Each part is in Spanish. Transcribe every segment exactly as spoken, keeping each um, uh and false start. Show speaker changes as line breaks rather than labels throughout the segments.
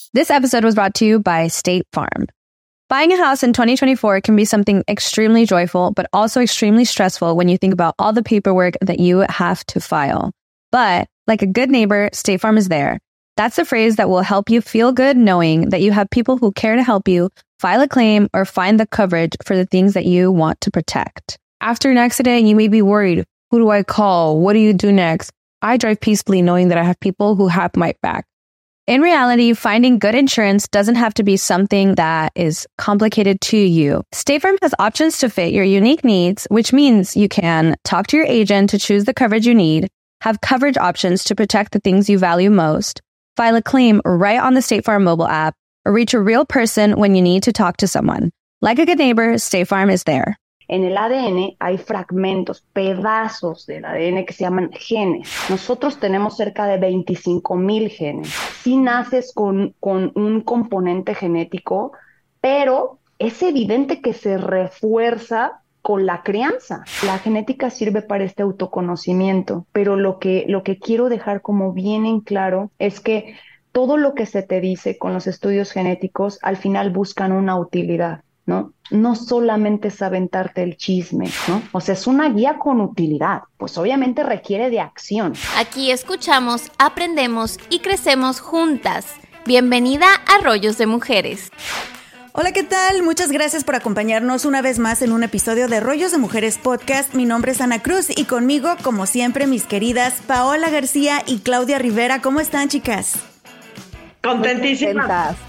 This episode was brought to you by State Farm. Buying a house in twenty twenty-four can be something extremely joyful, but also extremely stressful when you think about all the paperwork that you have to file. But like a good neighbor, State Farm is there. That's the phrase that will help you feel good knowing that you have people who care to help you file a claim or find the coverage for the things that you want to protect. After an accident, you may be worried. Who do I call? What do you do next? I drive peacefully knowing that I have people who have my back. In reality, finding good insurance doesn't have to be something that is complicated to you. State Farm has options to fit your unique needs, which means you can talk to your agent to choose the coverage you need, have coverage options to protect the things you value most, file a claim right on the State Farm mobile app, or reach a real person when you need to talk to someone. Like a good neighbor, State Farm is there.
En el A D N hay fragmentos, pedazos del A D N que se llaman genes. Nosotros tenemos cerca de veinticinco mil genes. Sí naces con, con un componente genético, pero es evidente que se refuerza con la crianza. La genética sirve para este autoconocimiento, pero lo que, lo que quiero dejar como bien en claro es que todo lo que se te dice con los estudios genéticos al final buscan una utilidad, ¿no? No solamente es aventarte el chisme, ¿no? O sea, es una guía con utilidad, pues obviamente requiere de acción.
Aquí escuchamos, aprendemos y crecemos juntas. Bienvenida a Rollos de Mujeres.
Hola, ¿qué tal? Muchas gracias por acompañarnos una vez más en un episodio de Rollos de Mujeres Podcast. Mi nombre es Ana Cruz y conmigo, como siempre, mis queridas Paola García y Claudia Rivera. ¿Cómo están, chicas?
Contentísimas.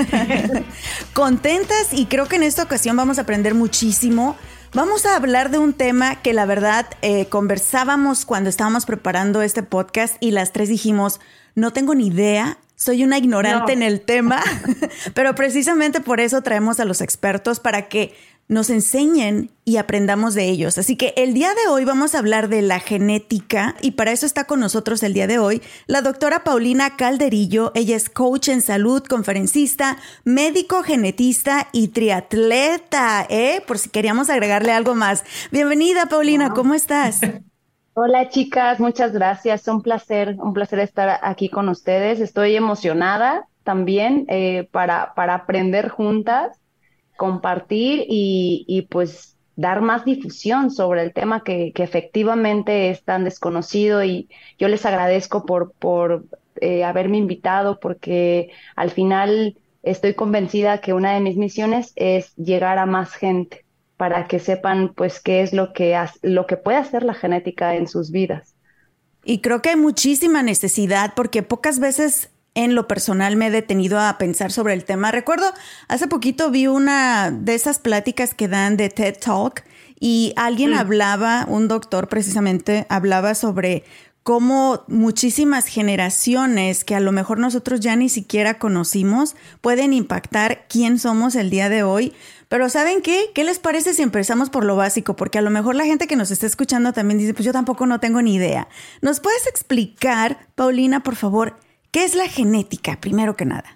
Contentas, y creo que en esta ocasión vamos a aprender muchísimo. Vamos a hablar de un tema que la verdad eh, conversábamos cuando estábamos preparando este podcast y las tres dijimos, no tengo ni idea, soy una ignorante no. en el tema, pero precisamente por eso traemos a los expertos para que nos enseñen y aprendamos de ellos. Así que el día de hoy vamos a hablar de la genética y para eso está con nosotros el día de hoy la doctora Paulina Calderillo. Ella es coach en salud, conferencista, médico genetista y triatleta, ¿eh? Por si queríamos agregarle algo más. Bienvenida, Paulina, wow. ¿Cómo estás?
Hola, chicas, muchas gracias. Un placer, un placer estar aquí con ustedes. Estoy emocionada también eh, para, para aprender juntas, compartir y, y pues dar más difusión sobre el tema que, que efectivamente es tan desconocido, y yo les agradezco por, por eh, haberme invitado, porque al final estoy convencida que una de mis misiones es llegar a más gente para que sepan pues qué es lo que, lo que puede hacer la genética en sus vidas.
Y creo que hay muchísima necesidad porque pocas veces en lo personal me he detenido a pensar sobre el tema. Recuerdo, hace poquito vi una de esas pláticas que dan de TED Talk y alguien mm. hablaba, un doctor precisamente, hablaba sobre cómo muchísimas generaciones que a lo mejor nosotros ya ni siquiera conocimos pueden impactar quién somos el día de hoy. Pero ¿saben qué? ¿Qué les parece si empezamos por lo básico? Porque a lo mejor la gente que nos está escuchando también dice, pues yo tampoco no tengo ni idea. ¿Nos puedes explicar, Paulina, por favor, qué es la genética, primero que nada?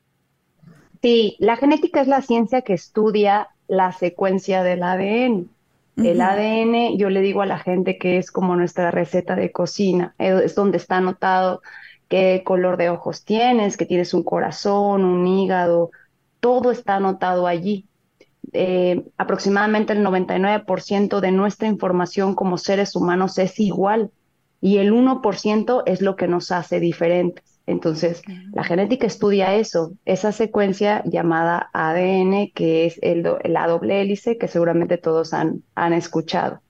Sí, la genética es la ciencia que estudia la secuencia del A D N. Uh-huh. El A D N, yo le digo a la gente que es como nuestra receta de cocina, es donde está anotado qué color de ojos tienes, que tienes un corazón, un hígado, todo está anotado allí. Eh, aproximadamente el noventa y nueve por ciento de nuestra información como seres humanos es igual y el uno por ciento es lo que nos hace diferentes. Entonces, uh-huh. la genética estudia eso, esa secuencia llamada A D N, que es el do, la doble hélice que seguramente todos han, han escuchado.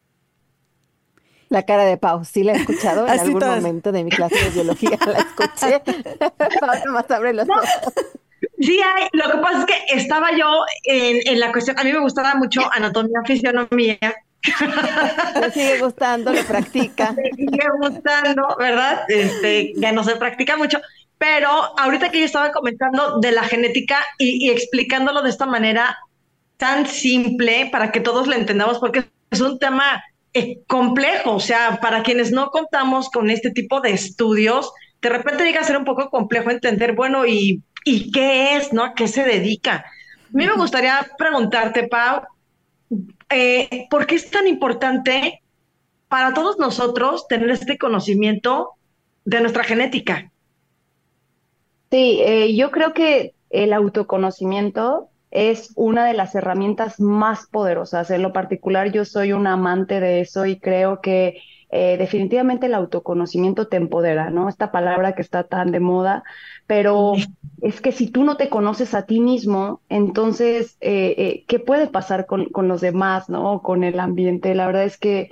La cara de Pau, sí la he escuchado en
Así
algún
todas.
momento de mi clase de biología, la escuché. Pau nomás abre los ojos.
Sí, hay, lo que pasa es que estaba yo en, en la cuestión, a mí me gustaba mucho anatomía, fisionomía.
Le sigue gustando, lo practica.
Me sigue gustando, ¿verdad? Este, ya no se practica mucho, pero ahorita que yo estaba comentando de la genética y, y explicándolo de esta manera tan simple para que todos lo entendamos, porque es un tema eh, complejo, o sea, para quienes no contamos con este tipo de estudios, de repente llega a ser un poco complejo entender, bueno, y ¿Y qué es, no? ¿A qué se dedica? A mí me gustaría preguntarte, Pau, eh, ¿por qué es tan importante para todos nosotros tener este conocimiento de nuestra genética?
Sí, eh, yo creo que el autoconocimiento es una de las herramientas más poderosas. En lo particular, yo soy una amante de eso y creo que eh, definitivamente el autoconocimiento te empodera, ¿no? Esta palabra que está tan de moda, pero es que si tú no te conoces a ti mismo, entonces, eh, eh, ¿qué puede pasar con, con los demás, ¿no? Con el ambiente. La verdad es que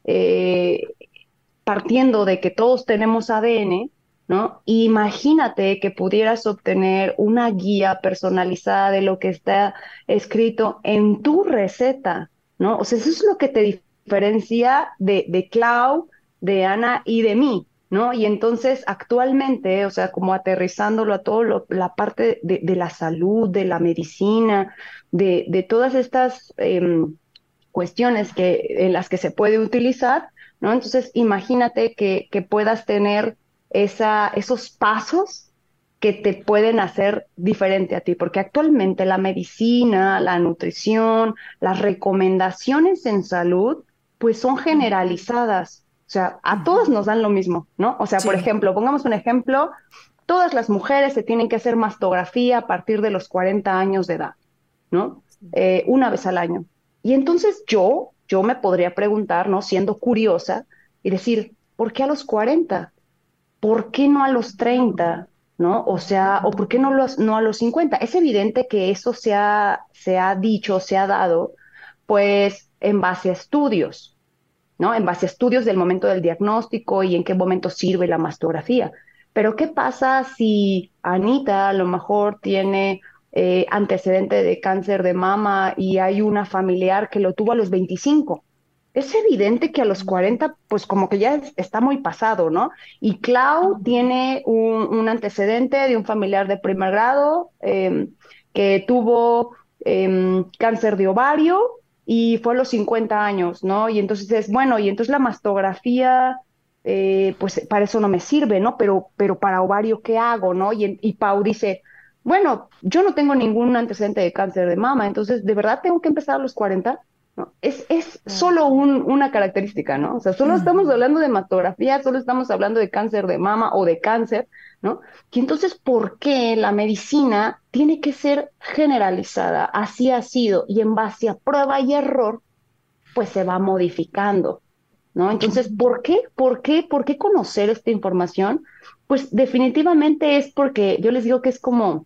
eh, partiendo de que todos tenemos A D N, ¿no? Imagínate que pudieras obtener una guía personalizada de lo que está escrito en tu receta, ¿no? O sea, eso es lo que te diferencia de, de Clau, de Ana y de mí, ¿no? Y entonces actualmente, o sea, como aterrizándolo a todo lo, la parte de, de la salud, de la medicina, de, de todas estas em, cuestiones que, en las que se puede utilizar, ¿no? Entonces, imagínate que, que puedas tener esa, esos pasos que te pueden hacer diferente a ti, porque actualmente la medicina, la nutrición, las recomendaciones en salud, pues son generalizadas. O sea, a todos nos dan lo mismo, ¿no? O sea, por
Sí.
ejemplo, pongamos un ejemplo, todas las mujeres se tienen que hacer mastografía a partir de los cuarenta años de edad, ¿no? Eh, una vez al año. Y entonces yo, yo me podría preguntar, ¿no? Siendo curiosa y decir, ¿por qué a los cuarenta? ¿Por qué no a los treinta? ¿No? O sea, ¿o por qué no, los, no a los cincuenta? Es evidente que eso se ha, se ha dicho, se ha dado, pues en base a estudios, ¿no? En base a estudios del momento del diagnóstico y en qué momento sirve la mastografía. Pero ¿qué pasa si Anita a lo mejor tiene eh, antecedente de cáncer de mama y hay una familiar que lo tuvo a los veinticinco? Es evidente que a los cuarenta, pues como que ya es- está muy pasado, ¿no? Y Clau tiene un, un antecedente de un familiar de primer grado eh, que tuvo eh, cáncer de ovario y fue a los cincuenta años, ¿no? Y entonces es, bueno, y entonces la mastografía, eh, pues para eso no me sirve, ¿no? Pero, pero para ovario, ¿qué hago, no? Y, en- y Pau dice, bueno, yo no tengo ningún antecedente de cáncer de mama, entonces, ¿de verdad tengo que empezar a los cuarenta? ¿No? Es, es solo un- una característica, ¿no? O sea, solo estamos hablando de mastografía, solo estamos hablando de cáncer de mama o de cáncer, ¿no? Y entonces, ¿por qué la medicina tiene que ser generalizada? Así ha sido, y en base a prueba y error, pues se va modificando, ¿no? Entonces, ¿por qué? ¿Por qué? ¿Por qué conocer esta información? Pues definitivamente es porque yo les digo que es como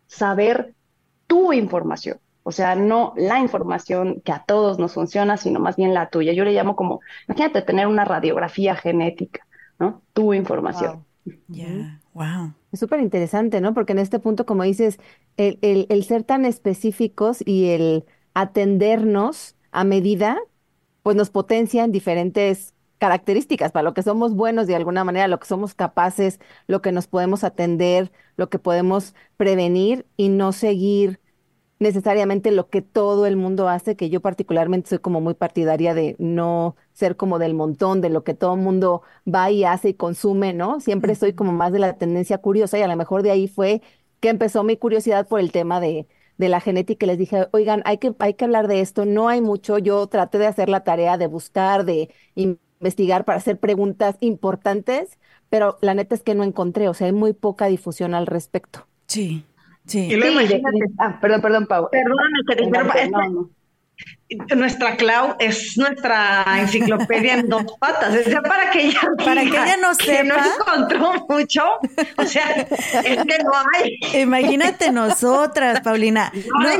saber tu información. O sea, no la información que a todos nos funciona, sino más bien la tuya. Yo le llamo como, imagínate tener una radiografía genética, ¿no? Tu información.
Wow.
Ya, wow.
Es súper interesante, ¿no? Porque en este punto, como dices, el, el, el ser tan específicos y el atendernos a medida, pues nos potencia en diferentes características, para lo que somos buenos de alguna manera, lo que somos capaces, lo que nos podemos atender, lo que podemos prevenir y no seguir necesariamente lo que todo el mundo hace, que yo particularmente soy como muy partidaria de no ser como del montón, de lo que todo el mundo va y hace y consume, ¿no? Siempre soy como más de la tendencia curiosa y a lo mejor de ahí fue que empezó mi curiosidad por el tema de, de la genética y les dije, oigan, hay que, hay que hablar de esto, no hay mucho, yo traté de hacer la tarea de buscar, de investigar para hacer preguntas importantes, pero la neta es que no encontré, o sea, hay muy poca difusión al respecto.
Sí,
Y
sí.
luego
Sí,
imagínate,
defini- ah, perdón, perdón, Pau. Eh,
perdóname que te interrumpa,
adelante,
es
no, no.
que nuestra Clau es nuestra enciclopedia en dos patas, o sea, para que ella
Para que
diga
ella no
que no
sepa.
encontró mucho, o sea, es que no hay.
Imagínate nosotras, Paulina.
No
No,
hay.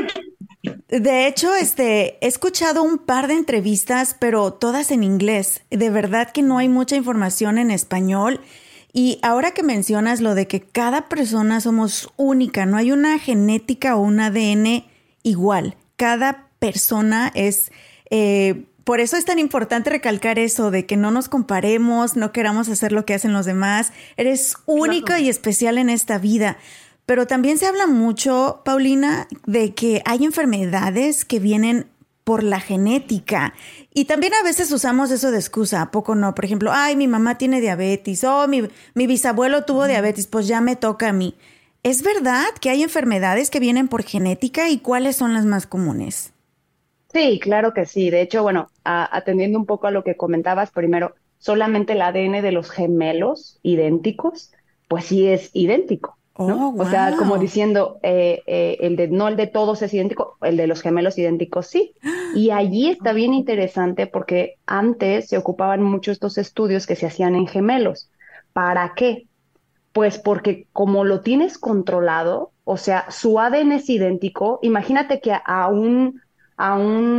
de hecho, este, he escuchado un par de entrevistas, pero todas en inglés. De verdad que no hay mucha información en español. Y ahora que mencionas lo de que cada persona somos única, no hay una genética o un A D N igual. Cada persona es... eh, por eso es tan importante recalcar eso de que no nos comparemos, no queramos hacer lo que hacen los demás. Eres única
Claro.
y especial en esta vida. Pero también se habla mucho, Paulina, de que hay enfermedades que vienen por la genética. Y también a veces usamos eso de excusa, ¿a poco no? Por ejemplo, ay, mi mamá tiene diabetes, oh, mi, mi bisabuelo tuvo diabetes, pues ya me toca a mí. ¿Es verdad que hay enfermedades que vienen por genética y cuáles son las más comunes?
Sí, claro que sí. De hecho, bueno, a- atendiendo un poco a lo que comentabas primero, solamente el A D N de los gemelos idénticos, pues sí es idéntico, ¿no?
Oh,
O sea, como
wow.
diciendo, eh, eh, el de, no el de todos es idéntico, el de los gemelos idénticos sí. Y allí está bien interesante porque antes se ocupaban mucho estos estudios que se hacían en gemelos. ¿Para qué? Pues porque como lo tienes controlado, o sea, su A D N es idéntico, imagínate que a un, a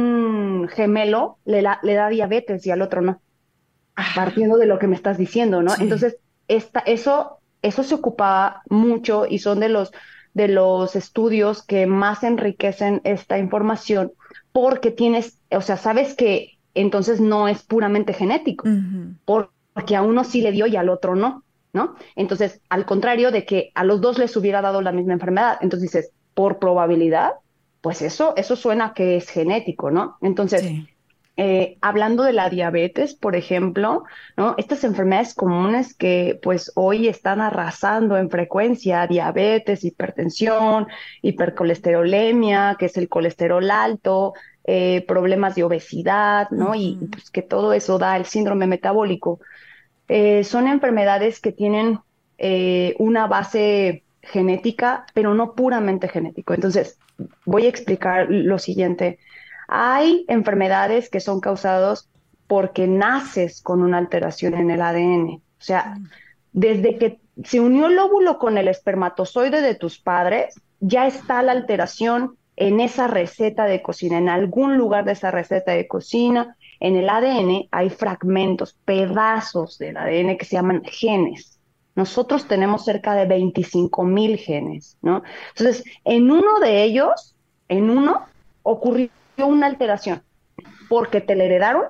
un gemelo le, la- le da diabetes y al otro no, partiendo de lo que me estás diciendo, ¿no?
Sí.
Entonces, esta, eso, eso se ocupa mucho y son de los, de los estudios que más enriquecen esta información porque tienes, o sea, sabes que entonces no es puramente genético,
Ujú.
por- porque a uno sí le dio y al otro no, ¿no? Entonces, al contrario de que a los dos les hubiera dado la misma enfermedad, entonces dices, por probabilidad, pues eso, eso suena que es genético, ¿no? Entonces,
Sí.
eh, hablando de la diabetes, por ejemplo, ¿no? Estas enfermedades comunes que pues hoy están arrasando en frecuencia, diabetes, hipertensión, hipercolesterolemia, que es el colesterol alto, eh, problemas de obesidad, ¿no? Y
Ujú.
pues que todo eso da el síndrome metabólico. Eh, son enfermedades que tienen eh, una base genética, pero no puramente genético. Entonces, voy a explicar lo siguiente. Hay enfermedades que son causadas porque naces con una alteración en el A D N. O sea, desde que se unió el óvulo con el espermatozoide de tus padres, ya está la alteración en esa receta de cocina, en algún lugar de esa receta de cocina. En el A D N hay fragmentos, pedazos del A D N que se llaman genes. Nosotros tenemos cerca de veinticinco mil genes, ¿no? Entonces, en uno de ellos, en uno, ocurrió una alteración porque te la heredaron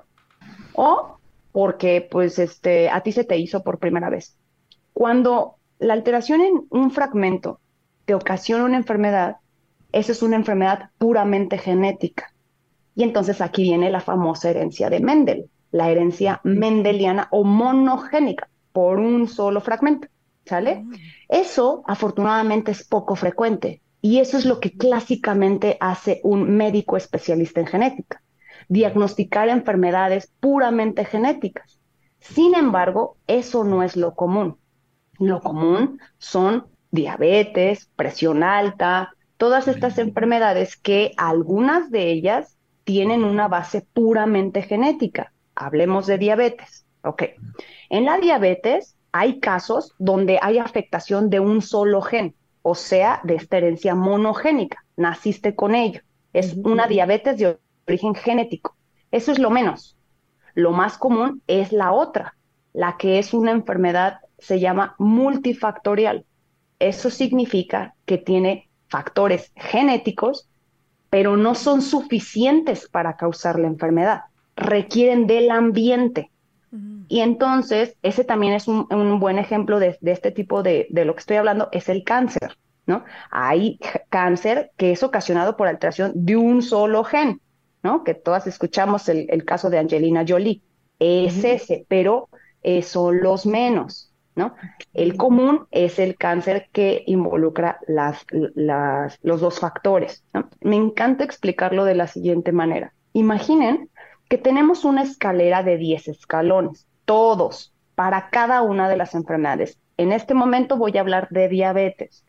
o porque, pues, este, a ti se te hizo por primera vez. Cuando la alteración en un fragmento te ocasiona una enfermedad, esa es una enfermedad puramente genética. Y entonces aquí viene la famosa herencia de Mendel, la herencia mendeliana o monogénica por un solo fragmento, ¿sale? Eso afortunadamente es poco frecuente y eso es lo que clásicamente hace un médico especialista en genética, diagnosticar enfermedades puramente genéticas. Sin embargo, eso no es lo común. Lo común son diabetes, presión alta, todas estas enfermedades que algunas de ellas tienen una base puramente genética. Hablemos de diabetes. Ok. En la diabetes hay casos donde hay afectación de un solo gen, o sea, de esta herencia monogénica. Naciste con ello. Es una diabetes de origen genético. Eso es lo menos. Lo más común es la otra, la que es una enfermedad, se llama multifactorial. Eso significa que tiene factores genéticos, pero no son suficientes para causar la enfermedad. Requieren del ambiente. Y entonces, ese también es un, un buen ejemplo de, de este tipo de, de lo que estoy hablando, es el cáncer, ¿no? Hay cáncer que es ocasionado por alteración de un solo gen, ¿no? Que todas escuchamos el, el caso de Angelina Jolie. Es ese, pero eh, son los menos, ¿no? El común es el cáncer que involucra las, las, los dos factores, ¿no? Me encanta explicarlo de la siguiente manera. Imaginen que tenemos una escalera de diez escalones, todos, para cada una de las enfermedades. En este momento voy a hablar de diabetes.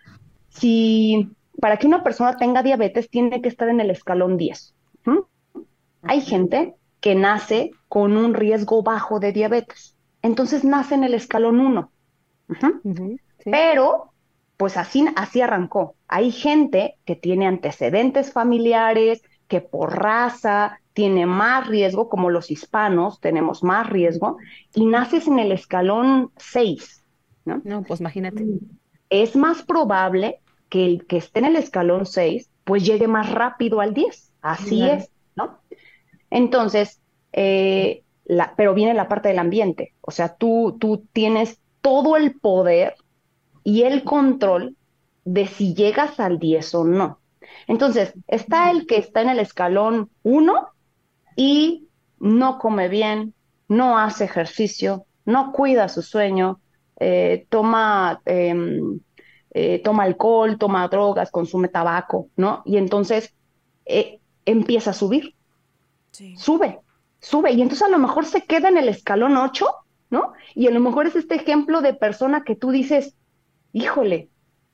Si para que una persona tenga diabetes tiene que estar en el escalón diez. ¿Mm? Hay gente que nace con un riesgo bajo de diabetes, entonces nace en el escalón uno. Uh-huh.
Ujú, sí.
Pero, pues así, así arrancó. Hay gente que tiene antecedentes familiares, que por raza tiene más riesgo, como los hispanos tenemos más riesgo, y naces en el escalón seis, ¿no?
No, pues imagínate.
Es más probable que el que esté en el escalón seis, pues llegue más rápido al diez. Así
Claro.
es, ¿no? Entonces, eh, la, pero viene la parte del ambiente. O sea, tú, tú tienes todo el poder y el control de si llegas al diez o no. Entonces, está el que está en el escalón uno y no come bien, no hace ejercicio, no cuida su sueño, eh, toma, eh, eh, toma alcohol, toma drogas, consume tabaco, ¿no? Y entonces eh, empieza a subir,
Sí.
sube, sube, y entonces a lo mejor se queda en el escalón ocho, ¿no? Y a lo mejor es este ejemplo de persona que tú dices, híjole,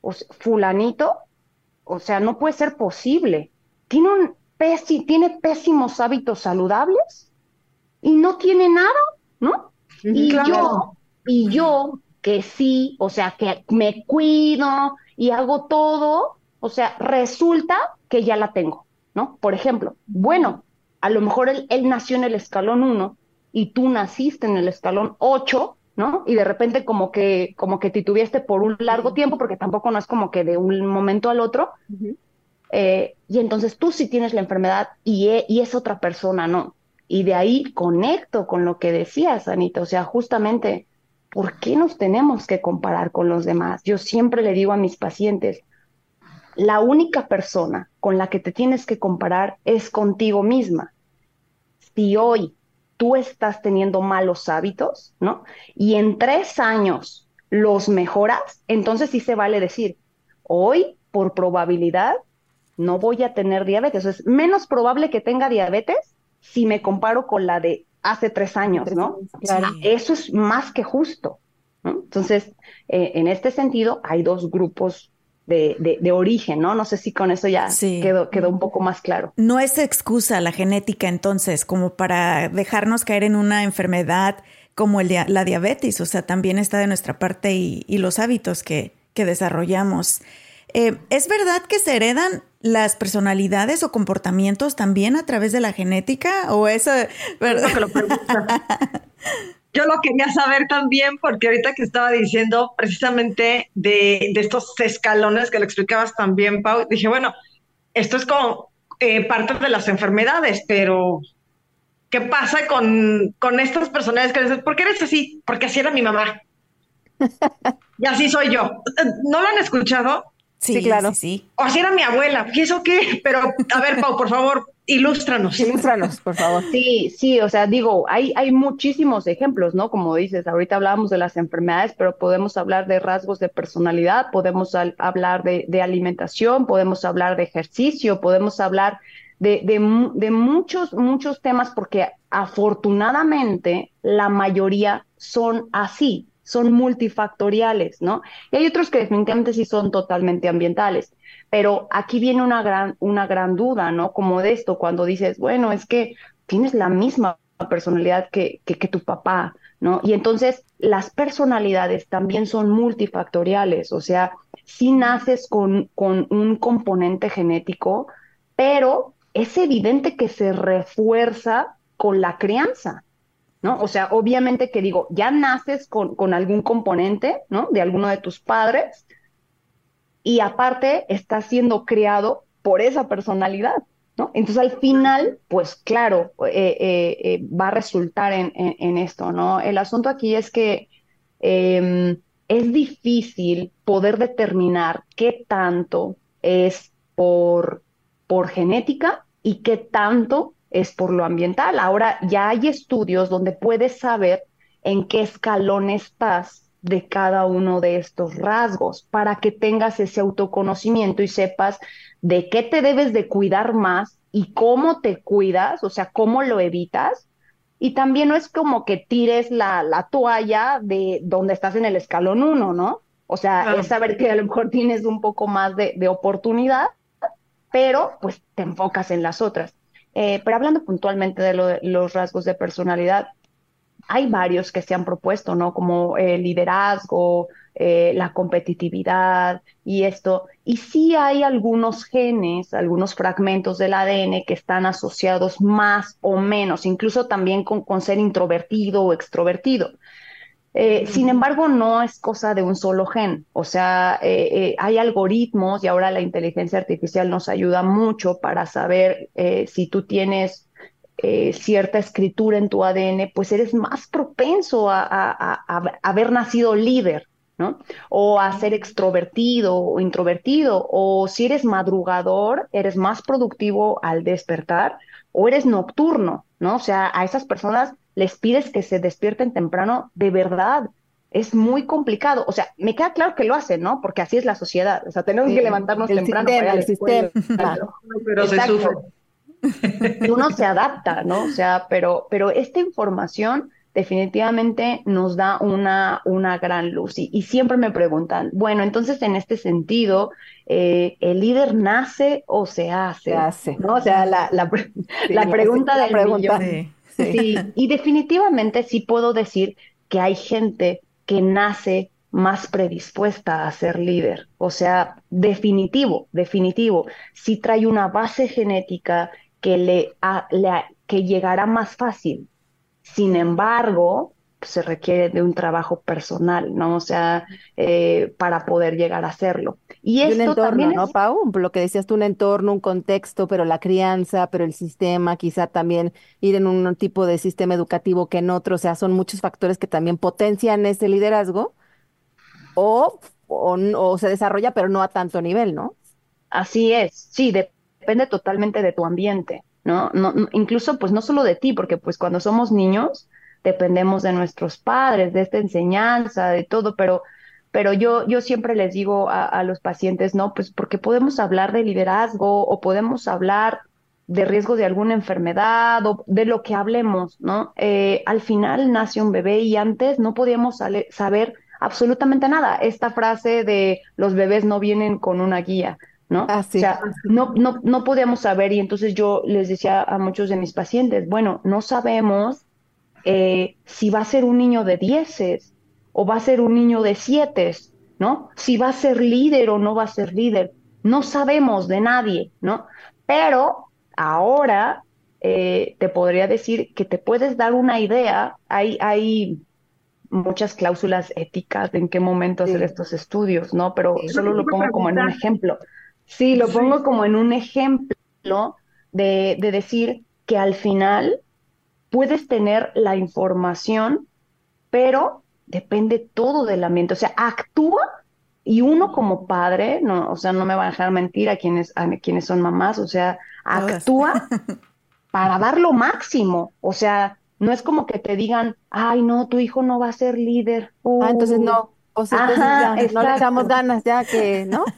o sea, fulanito, o sea, no puede ser posible. Tiene un pési- tiene pésimos hábitos saludables y no tiene nada, ¿no? Y
Claro.
yo, y yo que sí, o sea, que me cuido y hago todo, o sea, resulta que ya la tengo, ¿no? Por ejemplo, bueno, a lo mejor él, él nació en el escalón uno y tú naciste en el escalón ocho, ¿no? Y de repente como que, como que titubeaste por un largo tiempo, porque tampoco no es como que de un momento al otro,
Ujú.
eh, y entonces tú sí tienes la enfermedad y, e- y es otra persona, ¿no? Y de ahí conecto con lo que decías, Anita, o sea, justamente, ¿por qué nos tenemos que comparar con los demás? Yo siempre le digo a mis pacientes, la única persona con la que te tienes que comparar es contigo misma. Si hoy tú estás teniendo malos hábitos, ¿no? Y en tres años los mejoras, entonces sí se vale decir, hoy por probabilidad no voy a tener diabetes. Es menos probable que tenga diabetes si me comparo con la de hace tres años,
Tres
¿no?
años, claro.
Sí.
Eso es más que justo, ¿no? Entonces, eh, en este sentido, hay dos grupos de, de, de origen, ¿no? No sé si con eso ya
Sí.
quedó, quedó un poco más claro.
No es excusa la genética entonces como para dejarnos caer en una enfermedad como el dia- la diabetes, o sea, también está de nuestra parte y, y los hábitos que, que desarrollamos. Eh, ¿Es verdad que se heredan las personalidades o comportamientos también a través de la genética? ¿O eso, verdad?
Lo que lo pregunta. Yo lo quería saber también porque ahorita que estaba diciendo precisamente de, de estos escalones que lo explicabas también, Pau, dije, bueno, esto es como eh, parte de las enfermedades, pero ¿qué pasa con, con estas personas que dicen, ¿por qué eres así? Porque así era mi mamá. Y así soy yo. ¿No lo han escuchado?
Sí,
Sí, claro.
sí, sí.
O así era mi abuela. ¿Y eso qué? Pero, a ver, Pau, por favor, ilústranos.
Ilústranos, por favor.
Sí, sí, o sea, digo, hay, hay muchísimos ejemplos, ¿no? Como dices, ahorita hablábamos de las enfermedades, pero podemos hablar de rasgos de personalidad, podemos al- hablar de, de alimentación, podemos hablar de ejercicio, podemos hablar de, de, mu- de muchos, muchos temas, porque afortunadamente la mayoría son así, son multifactoriales, ¿no? Y hay otros que definitivamente sí son totalmente ambientales. Pero aquí viene una gran, una gran duda, ¿no? Como de esto, cuando dices, bueno, es que tienes la misma personalidad que, que, que tu papá, ¿no? Y entonces las personalidades también son multifactoriales, o sea, sí naces con, con un componente genético, pero es evidente que se refuerza con la crianza, ¿no? O sea, obviamente que digo, ya naces con, con algún componente, ¿no? De alguno de tus padres, y aparte está siendo criado por esa personalidad, ¿no? Entonces al final, pues claro, eh, eh, eh, va a resultar en, en, en, esto, ¿no? El asunto aquí es que eh, es difícil poder determinar qué tanto es por, por genética y qué tanto es por lo ambiental. Ahora ya hay estudios donde puedes saber en qué escalón estás de cada uno de estos rasgos para que tengas ese autoconocimiento y sepas de qué te debes de cuidar más y cómo te cuidas, o sea, cómo lo evitas. Y también no es como que tires la, la toalla de donde estás en el escalón uno, ¿no? O sea,
Claro.
es saber que a lo mejor tienes un poco más de, de oportunidad, pero pues te enfocas en las otras. Eh, pero hablando puntualmente de, lo, de los rasgos de personalidad, hay varios que se han propuesto, ¿no? Como el liderazgo, eh, la competitividad y esto. Y sí hay algunos genes, algunos fragmentos del A D N que están asociados más o menos, incluso también con, con ser introvertido o extrovertido. Eh, sin embargo, no es cosa de un solo gen. O sea, eh, eh, hay algoritmos y ahora la inteligencia artificial nos ayuda mucho para saber eh, si tú tienes eh, cierta escritura en tu A D N, pues eres más propenso a, a, a, a haber nacido líder, ¿no? O a ser extrovertido o introvertido. O si eres madrugador, eres más productivo al despertar o eres nocturno, ¿no? O sea, a esas personas les pides que se despierten temprano, de verdad, es muy complicado. O sea, me queda claro que lo hacen, ¿no? Porque así es la sociedad. O sea, tenemos
Sí,
que levantarnos
el
temprano para ir
sistema,
a la
el
escuela.
sistema.
Pero se
Exacto.
sufre.
Y uno se adapta, ¿no? O sea, pero, pero esta información definitivamente nos da una, una gran luz. Y, y siempre me preguntan, bueno, entonces en este sentido, eh, ¿el líder nace o se
Se
hace?
hace.
¿No? O sea, la, la, pre-
Sí,
la
la,
pregunta
la
del
pregunta.
millón.
Sí.
Sí.
Sí, y definitivamente sí puedo decir que hay gente que nace más predispuesta a ser líder. O sea, definitivo, definitivo. Sí trae una base genética que le, a- le a- que llegará más fácil. Sin embargo, pues, se requiere de un trabajo personal, ¿no? O sea, eh, para poder llegar a hacerlo. Y
Y un
esto
entorno,
también
¿no,
es
Pau? Lo que decías tú, un entorno, un contexto, pero la crianza, pero el sistema, quizá también ir en un tipo de sistema educativo que en otro, o sea, son muchos factores que también potencian ese liderazgo o, o, n- o se desarrolla, pero no a tanto nivel, ¿no?
así es, sí, de- depende totalmente de tu ambiente, ¿no? No, no- incluso, pues no solo de ti, porque pues cuando somos niños dependemos de nuestros padres, de esta enseñanza, de todo, pero, pero yo, yo siempre les digo a, a los pacientes, no, pues porque podemos hablar de liderazgo o podemos hablar de riesgo de alguna enfermedad o de lo que hablemos, ¿no? Eh, al final nace un bebé y antes no podíamos sale- saber absolutamente nada. Esta frase de los bebés no vienen con una guía, ¿no?
Ah,
O
sí.
sea, no, no, no podíamos saber y entonces yo les decía a muchos de mis pacientes, bueno, no sabemos eh, si va a ser un niño de dieces o va a ser un niño de siete, ¿no? Si va a ser líder o no va a ser líder. No sabemos de nadie, ¿no? Pero ahora eh, te podría decir que te puedes dar una idea. Hay, hay muchas cláusulas éticas de en qué momento hacer
Sí,
estos estudios, ¿no? Pero
sí.
solo lo pongo como en un ejemplo. Sí, lo pongo como en un ejemplo de, de decir que al final puedes tener la información, pero depende todo del ambiente. O sea, actúa y uno como padre, no, o sea, no me van a dejar mentir a quienes, a quienes son mamás, o sea,
Todas.
actúa para dar lo máximo. O sea, no es como que te digan, ay, no, tu hijo no va a ser líder.
Ah, entonces
Uh,
no, o sea, entonces
ajá,
ya, no le echamos
exacto.
ganas, ya que, ¿no?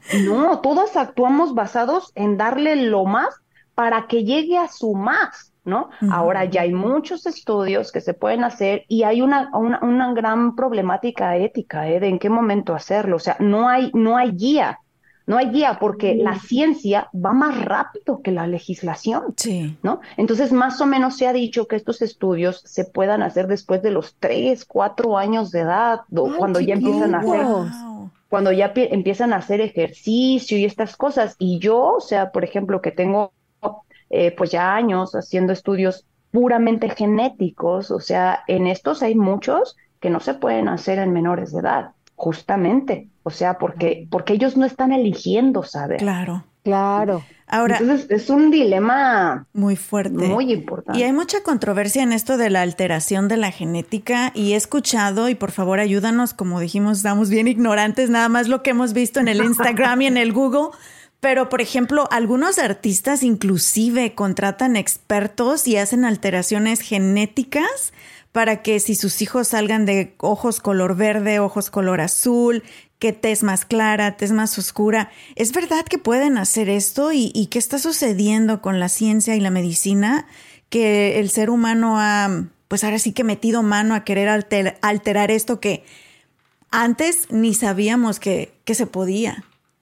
No, todos actuamos basados en darle lo más para que llegue a su más, ¿no? Ahora
Ujú.
ya hay muchos estudios que se pueden hacer y hay una, una, una gran problemática ética, ¿eh? De en qué momento hacerlo. O sea, no hay, no hay guía, no hay guía porque la ciencia va más rápido que la legislación,
Sí.
¿no? Entonces, más o menos se ha dicho que estos estudios se puedan hacer después de los tres, cuatro años de edad, o
Ay,
cuando ya
Oh,
empiezan a hacer
chiquitos.
wow.
cuando ya pie- empiezan a hacer ejercicio y estas cosas. Y yo, o sea, por ejemplo, que tengo eh, pues ya años haciendo estudios puramente genéticos, o sea, en estos hay muchos que no se pueden hacer en menores de edad, justamente, o sea, porque, porque ellos no están eligiendo saber.
Claro.
Claro.
Ahora,
Entonces, es un dilema
muy fuerte.
muy
Y hay
importante.
mucha controversia en esto de la alteración de la genética y he escuchado, y por favor ayúdanos, como dijimos, estamos bien ignorantes, nada más lo que hemos visto en el Instagram y en el Google, pero por ejemplo, algunos artistas inclusive contratan expertos y hacen alteraciones genéticas para que si sus hijos salgan de ojos color verde, ojos color azul, que tez más clara, tez más oscura. ¿Es verdad que pueden hacer esto? ¿Y, y qué está sucediendo con la ciencia y la medicina? Que el ser humano ha, pues ahora sí que metido mano a querer alter, alterar esto que antes ni sabíamos que, que se podía.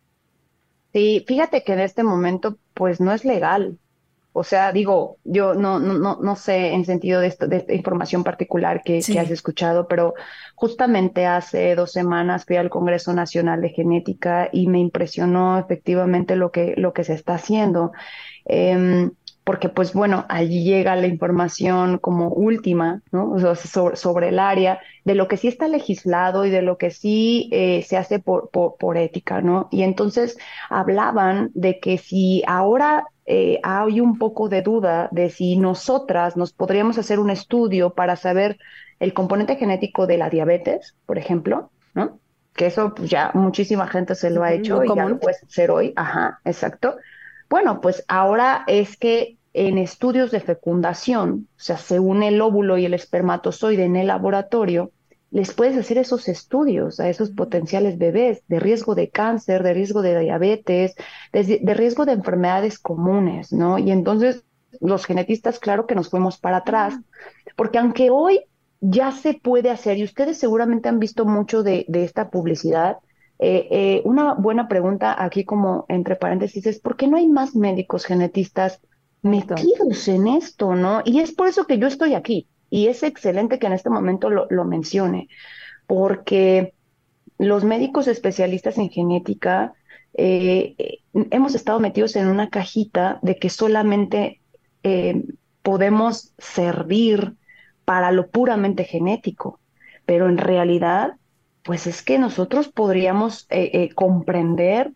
Sí, fíjate que en este momento, pues no es legal. O sea, digo, yo no, no, no, no sé en sentido de, esto, de esta información particular que, que has
Sí.
escuchado, pero justamente hace dos semanas fui al Congreso Nacional de Genética y me impresionó efectivamente lo que, lo que se está haciendo. Em, Porque, pues bueno, allí llega la información como última, ¿no? O sea, sobre, sobre el área, de lo que sí está legislado y de lo que sí eh, se hace por, por, por ética, ¿no? Y entonces hablaban de que si ahora eh, hay un poco de duda de si nosotras nos podríamos hacer un estudio para saber el componente genético de la diabetes, por ejemplo, ¿no? Que eso pues, ya muchísima gente se lo ha
Ujú,
hecho
muy
y ya lo
común.
puedes hacer hoy. Ajá, exacto. Bueno, pues ahora es que en estudios de fecundación, o sea, según el óvulo y el espermatozoide en el laboratorio, les puedes hacer esos estudios a esos potenciales bebés de riesgo de cáncer, de riesgo de diabetes, de, de riesgo de enfermedades comunes, ¿no? Y entonces los genetistas, claro que nos fuimos para atrás, porque aunque hoy ya se puede hacer, y ustedes seguramente han visto mucho de, de esta publicidad. Eh, eh, una buena pregunta aquí como entre paréntesis es, ¿por qué no hay más médicos genetistas
Exacto.
metidos en esto, no? Y es por eso que yo estoy aquí, y es excelente que en este momento lo, lo mencione, porque los médicos especialistas en genética eh, eh, hemos estado metidos en una cajita de que solamente eh, podemos servir para lo puramente genético, pero en realidad, pues es que nosotros podríamos eh, eh, comprender,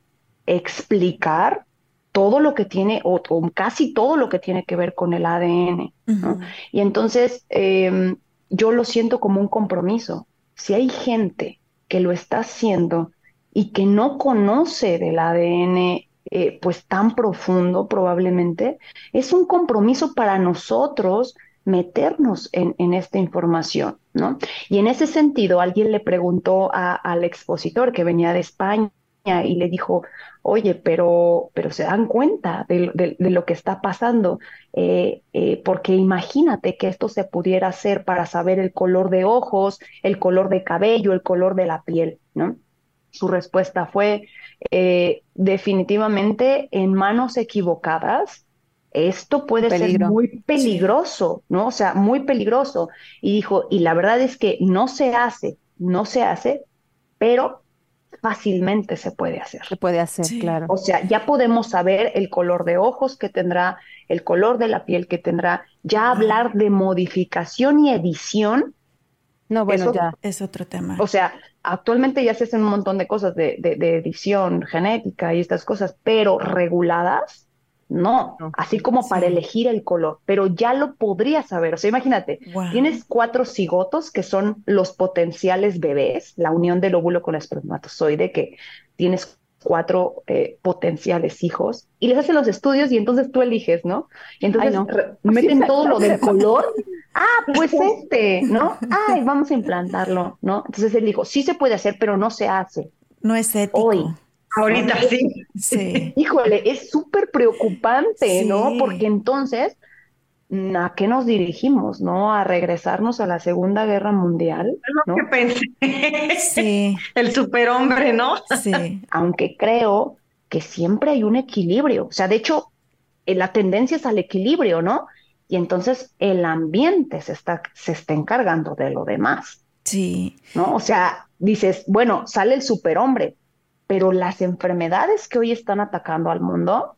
explicar todo lo que tiene, o, o casi todo lo que tiene que ver con el A D N, ¿no?
Ujú.
Y entonces eh, yo lo siento como un compromiso. Si hay gente que lo está haciendo y que no conoce del A D N eh, pues tan profundo probablemente, es un compromiso para nosotros meternos en, en esta información, ¿no? Y en ese sentido, alguien le preguntó a- al expositor que venía de España y le dijo, oye, pero, pero se dan cuenta de, de- de lo que está pasando. Eh, eh, porque imagínate que esto se pudiera hacer para saber el color de ojos, el color de cabello, el color de la piel, ¿no? Su respuesta fue, eh, definitivamente en manos equivocadas, esto puede ser
Peligro.
muy peligroso, ¿no? O sea, muy peligroso. Y dijo, y la verdad es que no se hace, no se hace, pero fácilmente se puede hacer.
Se puede hacer,
Sí.
claro.
O sea, ya podemos saber el color de ojos que tendrá, el color de la piel que tendrá, ya hablar de modificación y edición.
No, bueno,
Eso,
ya.
Es otro tema.
o sea, actualmente ya se hacen un montón de cosas de, de- de edición genética y estas cosas, pero reguladas, no,
No.
así como
Sí.
para elegir el color, pero ya lo podrías saber. O sea, imagínate,
Wow.
tienes cuatro cigotos que son los potenciales bebés, la unión del óvulo con el espermatozoide, que tienes cuatro eh, potenciales hijos, y les hacen los estudios y entonces tú eliges, ¿no? Y entonces
Ay, no.
re- meten todo lo del color. Ah, pues este, ¿no? Ay, vamos a implantarlo, ¿no? Entonces él dijo, sí se puede hacer, pero no se hace.
No es ético.
Hoy.
Ahorita sí.
Sí.
Híjole, es súper preocupante, ¿no?
Sí.
Porque entonces, mm, ¿a qué nos dirigimos, no? A regresarnos a la Segunda Guerra Mundial,
Es lo
¿no?
que pensé.
Sí.
El superhombre, ¿no?
Sí.
Aunque creo que siempre hay un equilibrio. O sea, de hecho, eh, la tendencia es al equilibrio, ¿no? Y entonces el ambiente se está, se está encargando de lo demás,
Sí.
¿no? O sea, dices, bueno, sale el superhombre, pero las enfermedades que hoy están atacando al mundo,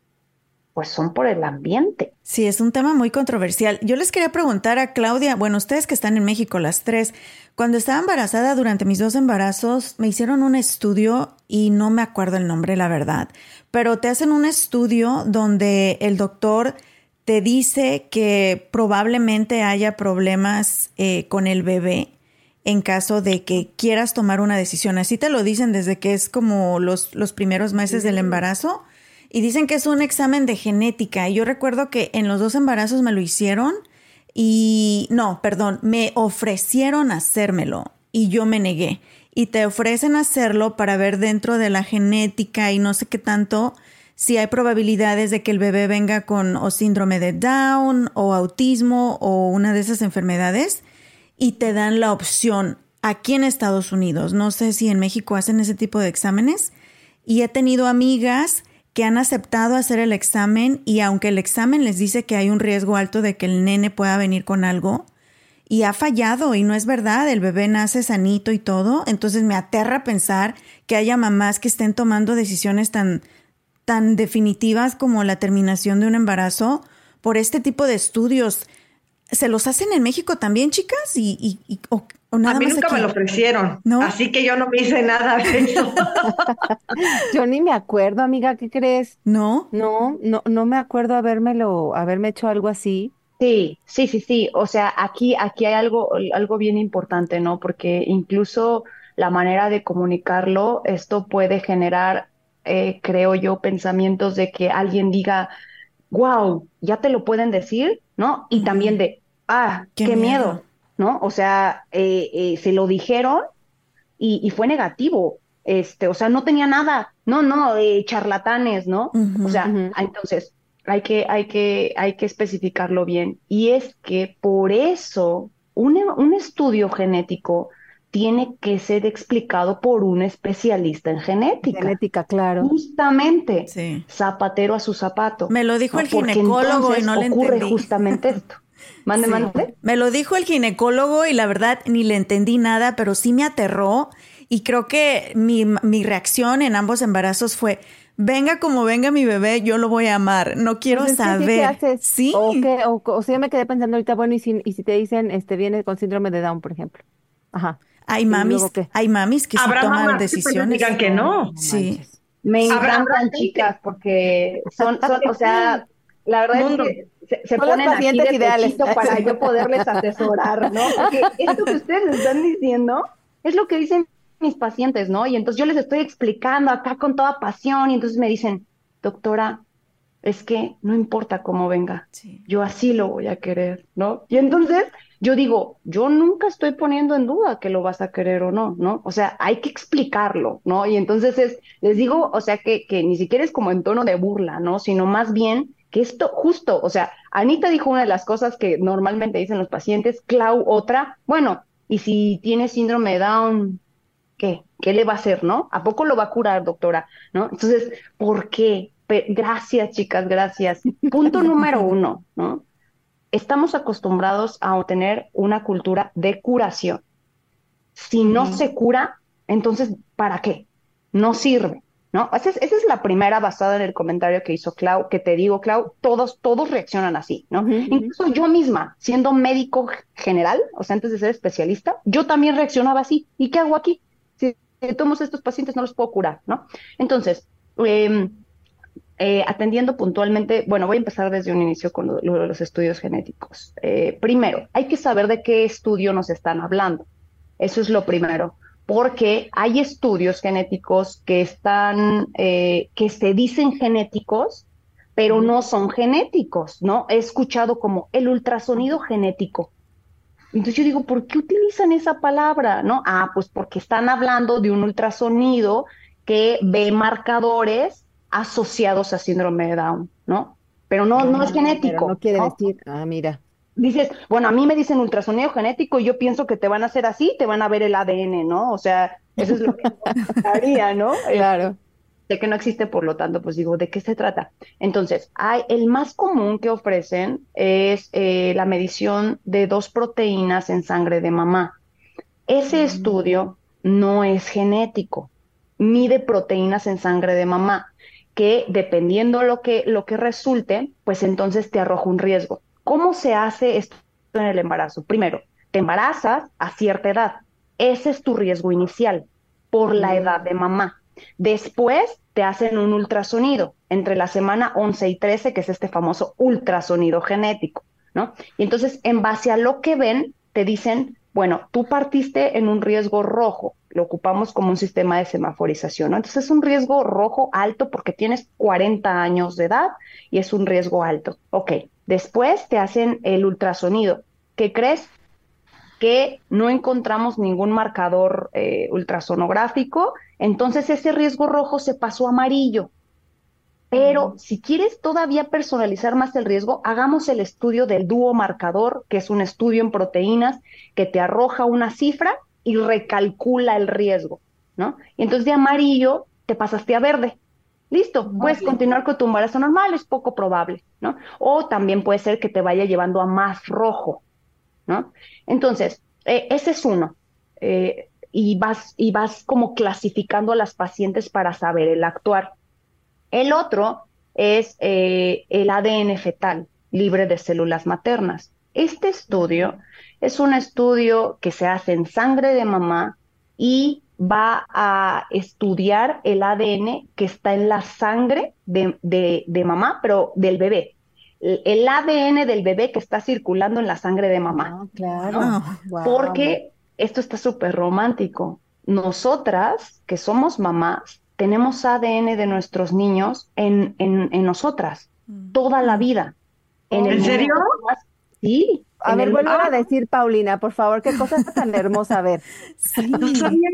pues son por el ambiente.
Sí, es un tema muy controversial. Yo les quería preguntar a Claudia, bueno, ustedes que están en México las tres, cuando estaba embarazada durante mis dos embarazos, me hicieron un estudio y no me acuerdo el nombre, la verdad, pero te hacen un estudio donde el doctor te dice que probablemente haya problemas eh, con el bebé en caso de que quieras tomar una decisión. Así te lo dicen desde que es como los, los primeros meses del embarazo. Y dicen que es un examen de genética. Y yo recuerdo que en los dos embarazos me lo hicieron y no, perdón, me ofrecieron hacérmelo y yo me negué. Y te ofrecen hacerlo para ver dentro de la genética y no sé qué tanto si hay probabilidades de que el bebé venga con o síndrome de Down o autismo o una de esas enfermedades y te dan la opción aquí en Estados Unidos. No sé si en México hacen ese tipo de exámenes y he tenido amigas que han aceptado hacer el examen y aunque el examen les dice que hay un riesgo alto de que el nene pueda venir con algo y ha fallado y no es verdad, el bebé nace sanito y todo, entonces me aterra pensar que haya mamás que estén tomando decisiones tan, tan definitivas como la terminación de un embarazo por este tipo de estudios. ¿Se los hacen en México también, chicas? ¿Y, y, y o, o nada
A mí
más
nunca
aquí?
me lo ofrecieron,
¿No?
así que yo no me hice nada de eso.
Yo ni me acuerdo, amiga, ¿qué crees?
¿No?
No, no, no me acuerdo habérmelo, haberme hecho algo así.
Sí, sí, sí, sí. O sea, aquí, aquí hay algo, algo bien importante, ¿no? Porque incluso la manera de comunicarlo, esto puede generar, eh, creo yo, pensamientos de que alguien diga, wow, ya te lo pueden decir, ¿no? Y
Ujú.
también de, ah,
Qué
qué
miedo.
miedo, ¿no? O sea, eh, eh, se lo dijeron y, y fue negativo. Este, o sea, no tenía nada, no, no, eh, charlatanes, ¿no?
Ujú.
O sea,
Ujú.
ah, entonces hay que, hay que, hay que especificarlo bien. Y es que por eso un, un estudio genético tiene que ser explicado por un especialista en genética.
Genética, claro.
Justamente,
Sí.
zapatero a su zapato.
Me lo dijo
¿no?
el
Porque
ginecólogo y
entonces
no le
ocurre
entendí.
justamente esto. Mande,
Sí.
mande.
Me lo dijo el ginecólogo y la verdad ni le entendí nada, pero sí me aterró y creo que mi, mi reacción en ambos embarazos fue, venga como venga mi bebé, yo lo voy a amar, no quiero
Pues es que sí, ¿qué
saber.
haces?
Sí,
O, qué, o, o sea, yo me quedé pensando ahorita, bueno, y si, y si te dicen, este, viene con síndrome de Down, por ejemplo. Ajá.
hay
¿Y
mamis,
luego qué?
hay mamis que sí
Habrá
toman
mamás que pues les
decisiones.
digan que no.
No
Sí.
manches.
Me
Habrá-
encantan,
habrá gente.
chicas, porque son, son, o sea, la verdad
Mundo.
es que se, se
Son las
ponen aquí
pacientes
de
ideales.
pechito para yo poderles asesorar, ¿no? Porque esto que ustedes están diciendo es lo que dicen mis pacientes, ¿no? Y entonces yo les estoy explicando acá con toda pasión y entonces me dicen, doctora, es que no importa cómo venga,
Sí.
yo así lo voy a querer, ¿no? Y entonces yo digo, yo nunca estoy poniendo en duda que lo vas a querer o no, ¿no? O sea, hay que explicarlo, ¿no? Y entonces es, les digo, o sea, que, que ni siquiera es como en tono de burla, ¿no? Sino más bien que esto justo, o sea, Anita dijo una de las cosas que normalmente dicen los pacientes, Clau otra, bueno, y si tiene síndrome de Down, ¿qué? ¿Qué le va a hacer, no? ¿A poco lo va a curar, doctora? ¿No? Entonces, ¿por qué? Pe- gracias, chicas, gracias. Punto número uno, ¿no? Estamos acostumbrados a tener una cultura de curación. Si no
Ujú.
se cura, entonces, ¿para qué? No sirve, ¿no? Esa es, esa es la primera basada en el comentario que hizo Clau, que te digo, Clau, todos, todos reaccionan así, ¿no?
Ujú, ujú.
Incluso yo misma, siendo médico general, o sea, antes de ser especialista, yo también reaccionaba así. ¿Y qué hago aquí? Si todos estos pacientes no los puedo curar, ¿no? Entonces, eh, eh, atendiendo puntualmente, bueno, voy a empezar desde un inicio con lo, lo de los estudios genéticos. Eh, primero, hay que saber de qué estudio nos están hablando. Eso es lo primero, porque hay estudios genéticos que están, eh, que se dicen genéticos, pero no son genéticos, ¿no? He escuchado como el ultrasonido genético. Entonces yo digo, ¿por qué utilizan esa palabra? ¿No? Ah, pues porque están hablando de un ultrasonido que ve marcadores asociados a síndrome de Down, ¿no? Pero no, no es
Ah, pero no
genético,
quiere
¿no?
decir, ah, mira.
Dices, bueno, a mí me dicen ultrasonido genético y yo pienso que te van a hacer así, te van a ver el A D N, ¿no? O sea, eso es lo que yo haría, ¿no?
Claro.
De que no existe, por lo tanto, pues digo, ¿de qué se trata? Entonces, hay, el más común que ofrecen es eh, la medición de dos proteínas en sangre de mamá. Ese estudio no es genético, mide proteínas en sangre de mamá, que dependiendo lo que, lo que resulte, pues entonces te arroja un riesgo. ¿Cómo se hace esto en el embarazo? Primero, te embarazas a cierta edad. Ese es tu riesgo inicial por la edad de mamá. Después te hacen un ultrasonido entre la semana once y trece, que es este famoso ultrasonido genético, ¿no? Y entonces, en base a lo que ven, te dicen, bueno, tú partiste en un riesgo rojo, lo ocupamos como un sistema de semaforización, ¿no? Entonces es un riesgo rojo alto porque tienes cuarenta años de edad y es un riesgo alto. Ok, después te hacen el ultrasonido. ¿Qué crees? Que no encontramos ningún marcador eh, ultrasonográfico, entonces ese riesgo rojo se pasó a amarillo. Pero si quieres todavía personalizar más el riesgo, hagamos el estudio del dúo marcador, que es un estudio en proteínas que te arroja una cifra y recalcula el riesgo, ¿no? Y entonces de amarillo te pasaste a verde. Listo, puedes continuar con tu embarazo normal, es poco probable, ¿no? O también puede ser que te vaya llevando a más rojo, ¿no? Entonces, eh, ese es uno. Eh, y, vas, y vas como clasificando a las pacientes para saber el actuar. El otro es eh, el A D N fetal, libre de células maternas. Este estudio es un estudio que se hace en sangre de mamá y va a estudiar el A D N que está en la sangre de, de, de mamá, pero del bebé. El, el A D N del bebé que está circulando en la sangre de mamá.
Ah, claro.
Ah,
Wow.
Porque esto está súper romántico. Nosotras, que somos mamás, tenemos A D N de nuestros niños en, en, en nosotras, toda la vida. En, el
¿En serio?
momento más- Sí.
A
en
ver,
el-
vuelve
Ah,
a decir, Paulina, por favor, qué cosa tan hermosa. A ver.
sí.
No sabía.